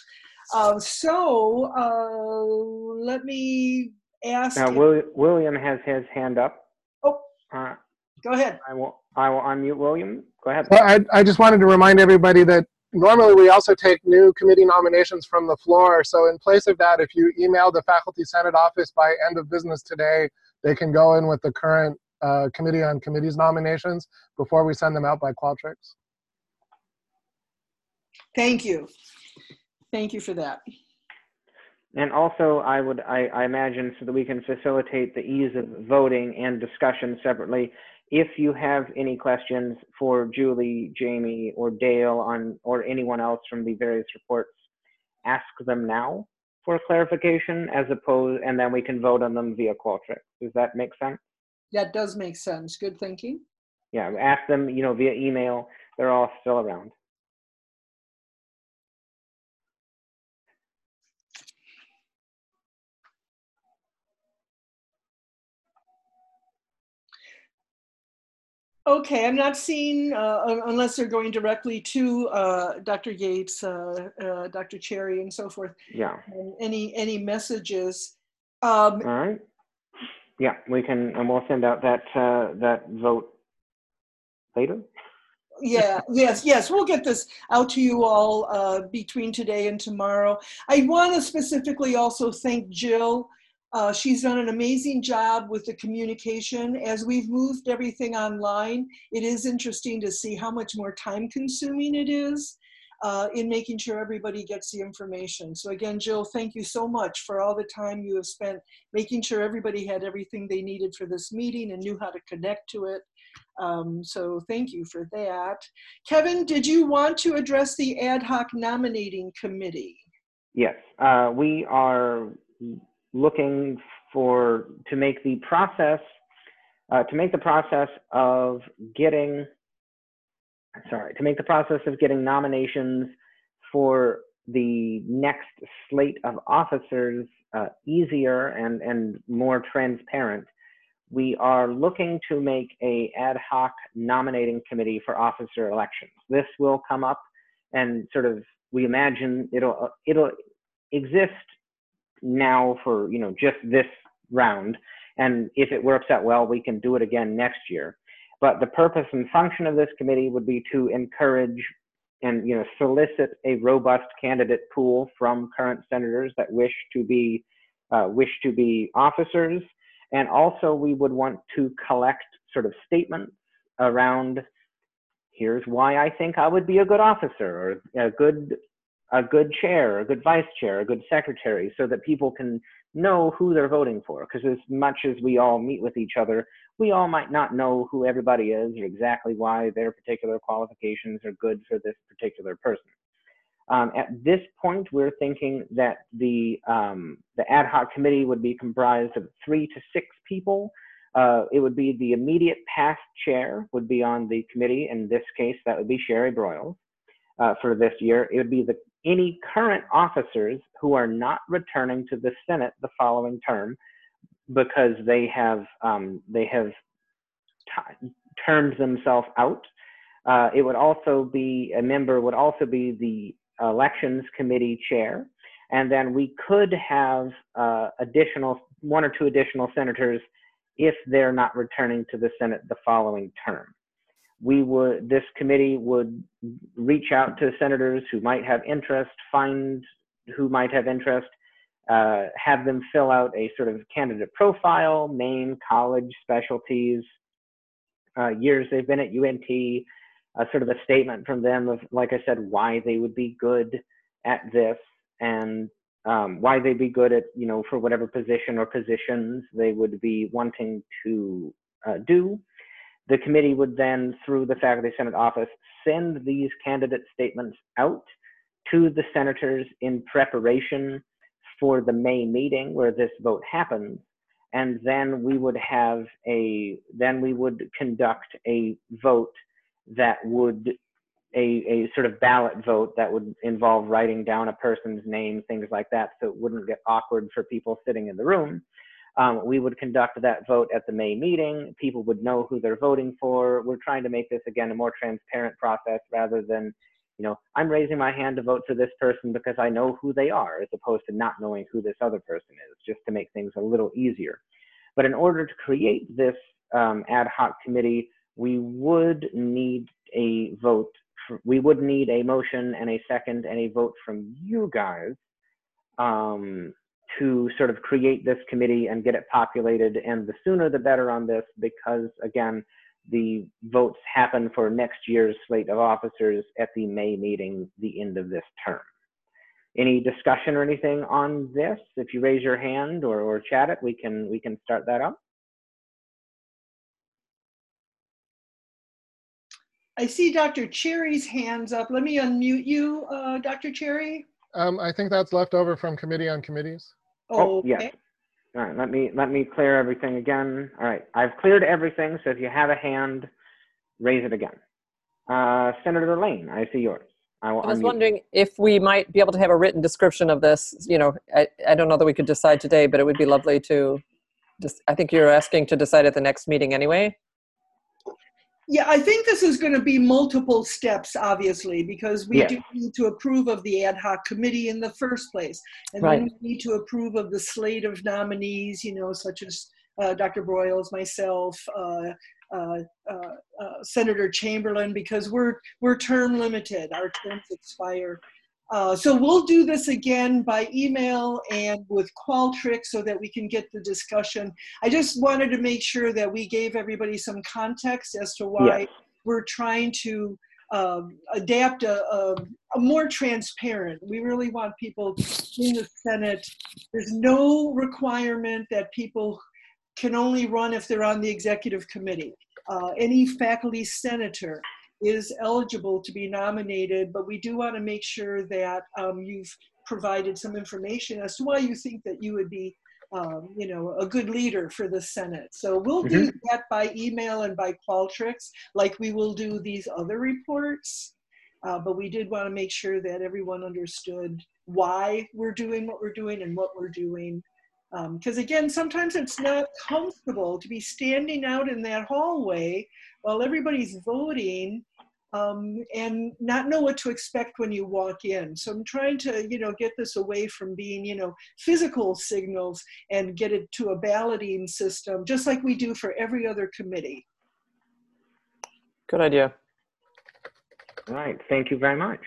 Let me ask. Now, William has his hand up. Oh, go ahead. I will unmute William. Go ahead. Well, I just wanted to remind everybody that normally we also take new committee nominations from the floor. So in place of that, if you email the Faculty Senate office by end of business today, they can go in with the current Committee on Committees nominations before we send them out by Qualtrics. Thank you. Thank you for that. And also, I imagine, so that we can facilitate the ease of voting and discussion separately, if you have any questions for Julie, Jamie, or Dale or anyone else from the various reports, ask them now for clarification and then we can vote on them via Qualtrics. Does that make sense? That does make sense. Good thinking. Yeah, ask them, via email. They're all still around. Okay, I'm not seeing, unless they're going directly to Dr. Yates, Dr. Cherry, and so forth. Yeah. Any messages? All right. Yeah, we can, and we'll send out that vote later. Yeah, yes, we'll get this out to you all between today and tomorrow. I want to specifically also thank Jill. She's done an amazing job with the communication. As we've moved everything online, it is interesting to see how much more time consuming it is in making sure everybody gets the information. So again, Jill, thank you so much for all the time you have spent making sure everybody had everything they needed for this meeting and knew how to connect to it. So thank you for that. Kevin, did you want to address the ad hoc nominating committee? Yes, we are looking to make the process of getting nominations for the next slate of officers easier and more transparent. We are looking to make an ad hoc nominating committee for officer elections. This will come up, and we imagine it'll exist now for just this round, and if it works out well, we can do it again next year. But the purpose and function of this committee would be to encourage and solicit a robust candidate pool from current senators that wish to be officers. And also we would want to collect sort of statements around, here's why I think I would be a good officer, or a good chair, a good vice chair, a good secretary, so that people can know who they're voting for. Because as much as we all meet with each other, we all might not know who everybody is or exactly why their particular qualifications are good for this particular person. At this point, we're thinking that the ad hoc committee would be comprised of 3 to 6 people. It would be the immediate past chair would be on the committee. In this case, that would be Sherry Broyles for this year. It would be any current officers who are not returning to the Senate the following term, because they have termed themselves out. It would also be, a member would also be the elections committee chair, and then we could have 1 or 2 additional senators if they're not returning to the Senate the following term. This committee would reach out to senators who might have interest, find who might have interest, have them fill out a sort of candidate profile, name, college, specialties, years they've been at UNT, sort of a statement from them of, like I said, why they would be good at this, and why they'd be good at, for whatever position or positions they would be wanting to do. The committee would then, through the Faculty Senate office, send these candidate statements out to the senators in preparation for the May meeting where this vote happens. And then we would conduct a vote that would, a sort of ballot vote that would involve writing down a person's name, things like that, so it wouldn't get awkward for people sitting in the room. We would conduct that vote at the May meeting. People would know who they're voting for. We're trying to make this, again, a more transparent process rather than, I'm raising my hand to vote for this person because I know who they are, as opposed to not knowing who this other person is, just to make things a little easier. But in order to create this ad hoc committee, we would need a vote. We would need a motion and a second and a vote from you guys to sort of create this committee and get it populated. And the sooner the better on this, because again, the votes happen for next year's slate of officers at the May meeting, the end of this term. Any discussion or anything on this? If you raise your hand or chat it, we can start that up. I see Dr. Cherry's hands up. Let me unmute you, Dr. Cherry. I think that's left over from Committee on Committees. Oh, okay. Yes. All right, let me clear everything again. All right, I've cleared everything, so if you have a hand, raise it again. Senator Lane, I see yours. I was wondering if we might be able to have a written description of this. I don't know that we could decide today, but it would be lovely to just, I think you're asking to decide at the next meeting anyway. Yeah, I think this is going to be multiple steps, obviously, because we do need to approve of the ad hoc committee in the first place. And then we need to approve of the slate of nominees, such as Dr. Broyles, myself, Senator Chamberlain, because we're term limited. Our terms expire. So we'll do this again by email and with Qualtrics so that we can get the discussion. I just wanted to make sure that we gave everybody some context as to why we're trying to adapt a more transparent. We really want people in the Senate. There's no requirement that people can only run if they're on the executive committee. Any faculty senator is eligible to be nominated, but we do want to make sure that you've provided some information as to why you think that you would be, a good leader for the Senate. So we'll do that by email and by Qualtrics, like we will do these other reports. But we did want to make sure that everyone understood why we're doing what we're doing and what we're doing. Because again, sometimes it's not comfortable to be standing out in that hallway while everybody's voting and not know what to expect when you walk in. So I'm trying to, get this away from being, physical signals and get it to a balloting system, just like we do for every other committee. Good idea. All right, thank you very much.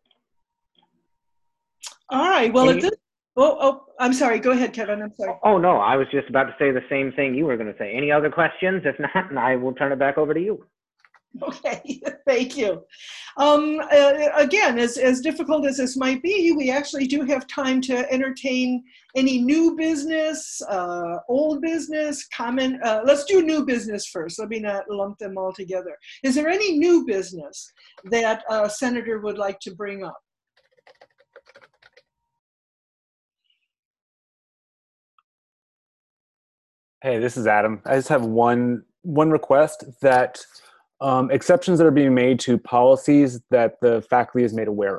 All right, well, at this, I'm sorry, go ahead, Kevin, I'm sorry. Oh, no, I was just about to say the same thing you were going to say. Any other questions? If not, I will turn it back over to you. Okay, thank you. Again, as difficult as this might be, we actually do have time to entertain any new business, old business, comment. Let's do new business first. Let me not lump them all together. Is there any new business that a senator would like to bring up? Hey, this is Adam. I just have one request that exceptions that are being made to policies that the faculty is made aware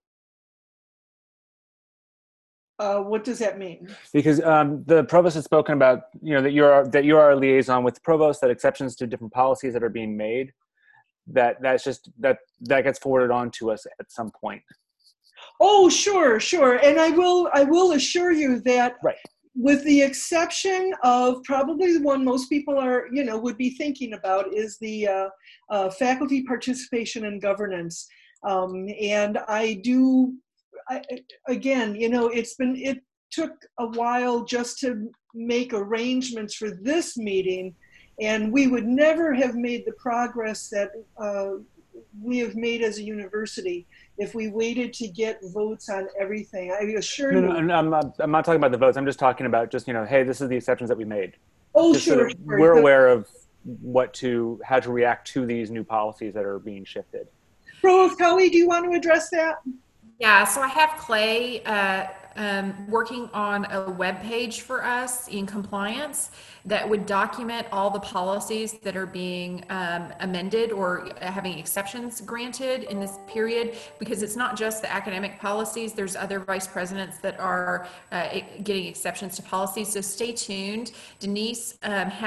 of. What does that mean? Because the provost has spoken about, that you are a liaison with the provost, that exceptions to different policies that are being made, that gets forwarded on to us at some point. Oh, sure. And I will assure you that right. With the exception of probably the one most people are, would be thinking about is the faculty participation and governance. And again, it took a while just to make arrangements for this meeting, and we would never have made the progress that we have made as a university if we waited to get votes on everything. I assure you. No, I'm not talking about the votes. I'm just talking about hey, this is the exceptions that we made. Oh, just sure. So we're aware of how to react to these new policies that are being shifted. Provost Kelly, do you want to address that? Yeah, so I have Clay working on a web page for us in compliance that would document all the policies that are being amended or having exceptions granted in this period, because it's not just the academic policies. There's other vice presidents that are getting exceptions to policies. So stay tuned. Denise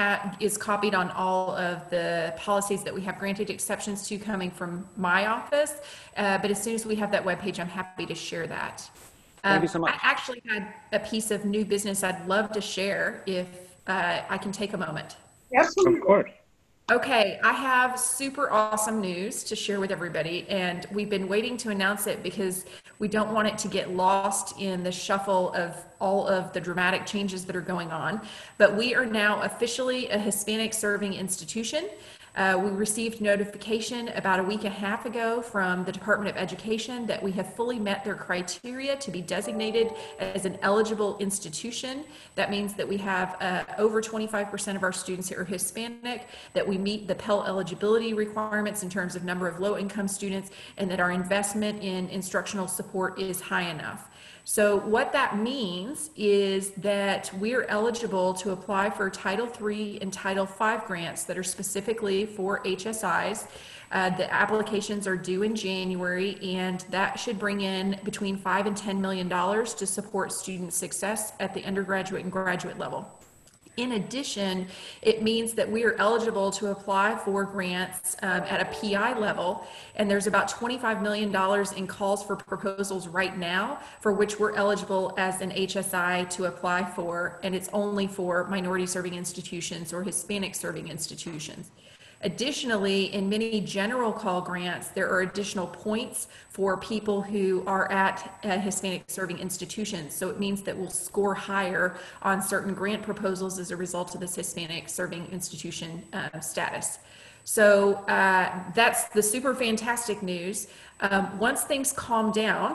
is copied on all of the policies that we have granted exceptions to coming from my office. But as soon as we have that webpage, I'm happy to share that. Thank you so much. I actually had a piece of new business I'd love to share if I can take a moment. Absolutely. Of course. Okay, I have super awesome news to share with everybody, and we've been waiting to announce it because we don't want it to get lost in the shuffle of all of the dramatic changes that are going on. But we are now officially a Hispanic serving institution. We received notification about a week and a half ago from the Department of Education that we have fully met their criteria to be designated as an eligible institution. That means that we have over 25% of our students here are Hispanic, that we meet the Pell eligibility requirements in terms of number of low-income students, and that our investment in instructional support is high enough. So what that means is that we're eligible to apply for Title III and Title V grants that are specifically for HSIs. The applications are due in January, and that should bring in between $5 and $10 million to support student success at the undergraduate and graduate level. In addition, it means that we are eligible to apply for grants at a PI level, and there's about $25 million in calls for proposals right now for which we're eligible as an HSI to apply for, and it's only for minority serving institutions or Hispanic serving institutions. Additionally, in many general call grants, there are additional points for people who are at Hispanic serving institutions. So it means that we'll score higher on certain grant proposals as a result of this Hispanic serving institution status. So that's the super fantastic news. Once things calm down,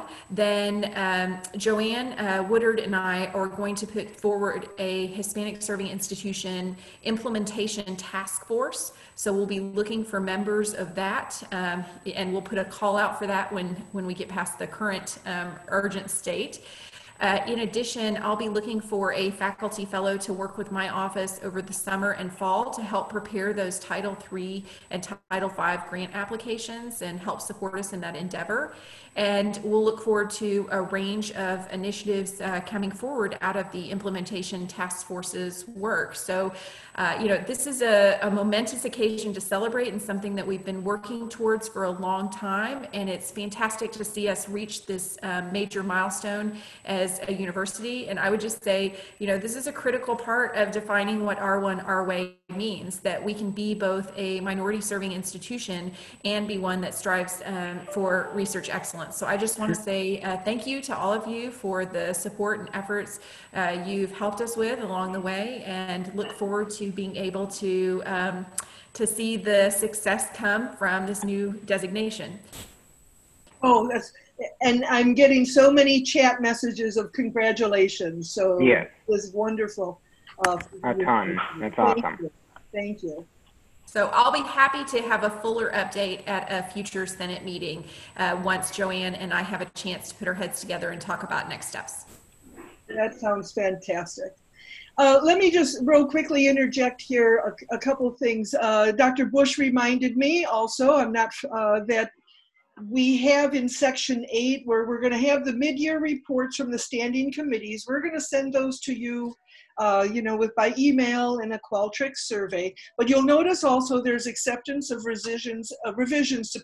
then Joanne Woodard and I are going to put forward a Hispanic serving institution implementation task force. So we'll be looking for members of that, and we'll put a call out for that when we get past the current urgent state. In addition, I'll be looking for a faculty fellow to work with my office over the summer and fall to help prepare those Title III and Title V grant applications and help support us in that endeavor. And we'll look forward to a range of initiatives coming forward out of the implementation task force's work. So, this is a momentous occasion to celebrate and something that we've been working towards for a long time. And it's fantastic to see us reach this major milestone as as a university. And I would just say, this is a critical part of defining what R1 Our Way means, that we can be both a minority serving institution and be one that strives for research excellence. So I just want to say thank you to all of you for the support and efforts you've helped us with along the way, and look forward to being able to see the success come from this new designation. Oh, and I'm getting so many chat messages of congratulations. So yes. It was wonderful. A ton. That's awesome. Thank you. So I'll be happy to have a fuller update at a future Senate meeting once Joanne and I have a chance to put our heads together and talk about next steps. That sounds fantastic. Let me just real quickly interject here a couple of things. Dr. Bush reminded me also, I'm not, that we have in section 8 where we're going to have the mid-year reports from the standing committees. We're going to send those to you, by email and a Qualtrics survey. But you'll notice also there's acceptance of revisions to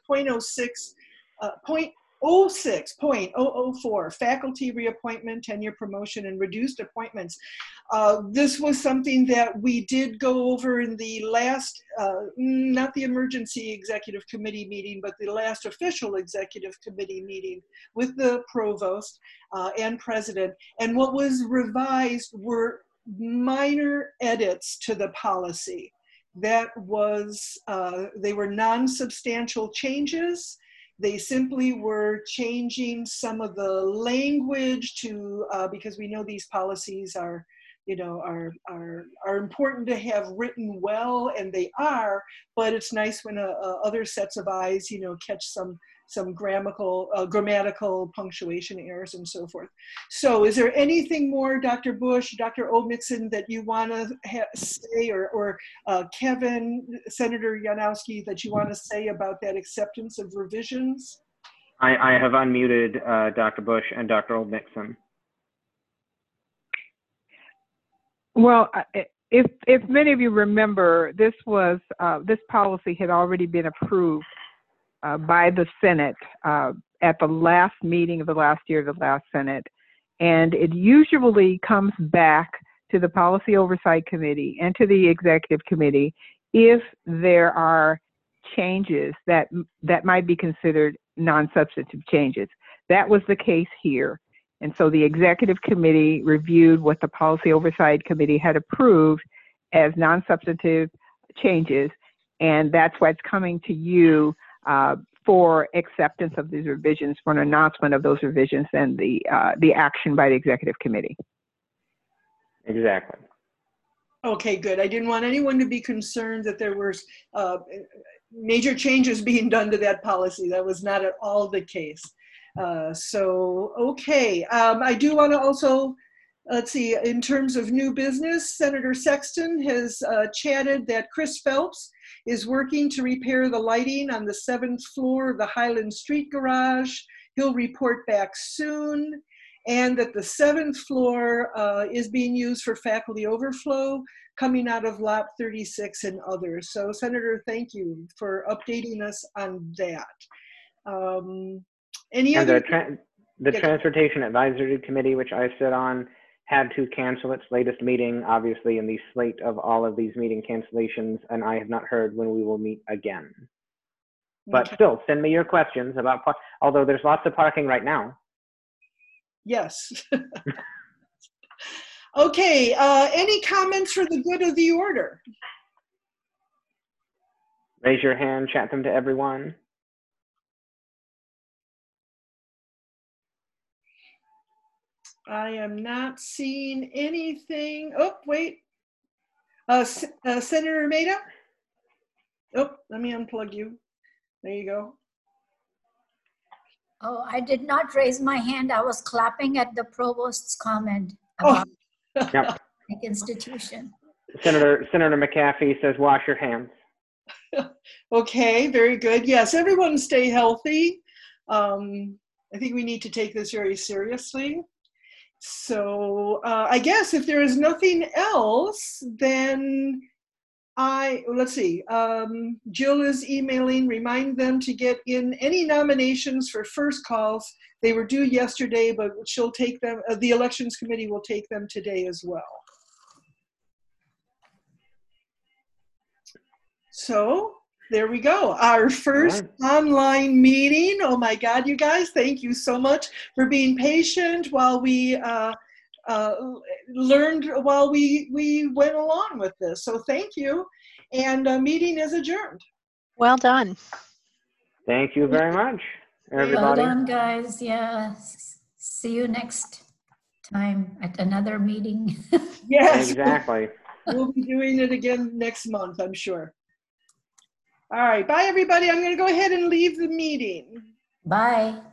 0.04, faculty reappointment, tenure promotion, and reduced appointments. This was something that we did go over in the last, not the emergency executive committee meeting, but the last official executive committee meeting with the provost and president. And what was revised were minor edits to the policy. That was, they were non-substantial changes. They simply were changing some of the language to, because we know these policies are important to have written well, and they are, but it's nice when other sets of eyes, catch some grammatical punctuation errors and so forth. So is there anything more, Dr. Bush, Dr. Olmutson, that you want to say, or Kevin, Senator Yanowski, that you want to say about that acceptance of revisions? I have unmuted Dr. Bush and Dr. Olmutson. Well, if many of you remember, this policy had already been approved by the Senate at the last meeting of the last year of the last Senate, and it usually comes back to the Policy Oversight Committee and to the Executive Committee if there are changes that might be considered non-substantive changes. That was the case here. And so the Executive Committee reviewed what the Policy Oversight Committee had approved as non-substantive changes, and that's why it's coming to you for acceptance of these revisions, for an announcement of those revisions, and the action by the Executive Committee. Exactly. Okay, good. I didn't want anyone to be concerned that there were major changes being done to that policy. That was not at all the case. Okay. I do want to also, let's see, in terms of new business, Senator Sexton has chatted that Chris Phelps is working to repair the lighting on the 7th floor of the Highland Street garage. He'll report back soon. And that the 7th floor is being used for faculty overflow coming out of Lot 36 and others. So Senator, thank you for updating us on that. Any other? The Transportation Advisory Committee, which I sit on, had to cancel its latest meeting, obviously in the slate of all of these meeting cancellations, and I have not heard when we will meet again. But still, send me your questions about, although there's lots of parking right now. Yes. Okay, any comments for the good of the order? Raise your hand, chat them to everyone. I am not seeing anything. Oh, wait. Senator Maida? Oh, let me unplug you. There you go. Oh, I did not raise my hand. I was clapping at the provost's comment about Yep. the institution. Senator McAfee says, wash your hands. Okay, very good. Yes, everyone stay healthy. I think we need to take this very seriously. So I guess if there is nothing else, then let's see, Jill is emailing, remind them to get in any nominations for first calls. They were due yesterday, but she'll take them, the elections committee will take them today as well. So there we go. Our first online meeting. Oh my God, you guys, thank you so much for being patient while we learned while we went along with this. So thank you. And meeting is adjourned. Well done. Thank you very much, everybody. Well done, guys. Yeah. See you next time at another meeting. Yes. Exactly. We'll be doing it again next month, I'm sure. All right. Bye, everybody. I'm going to go ahead and leave the meeting. Bye.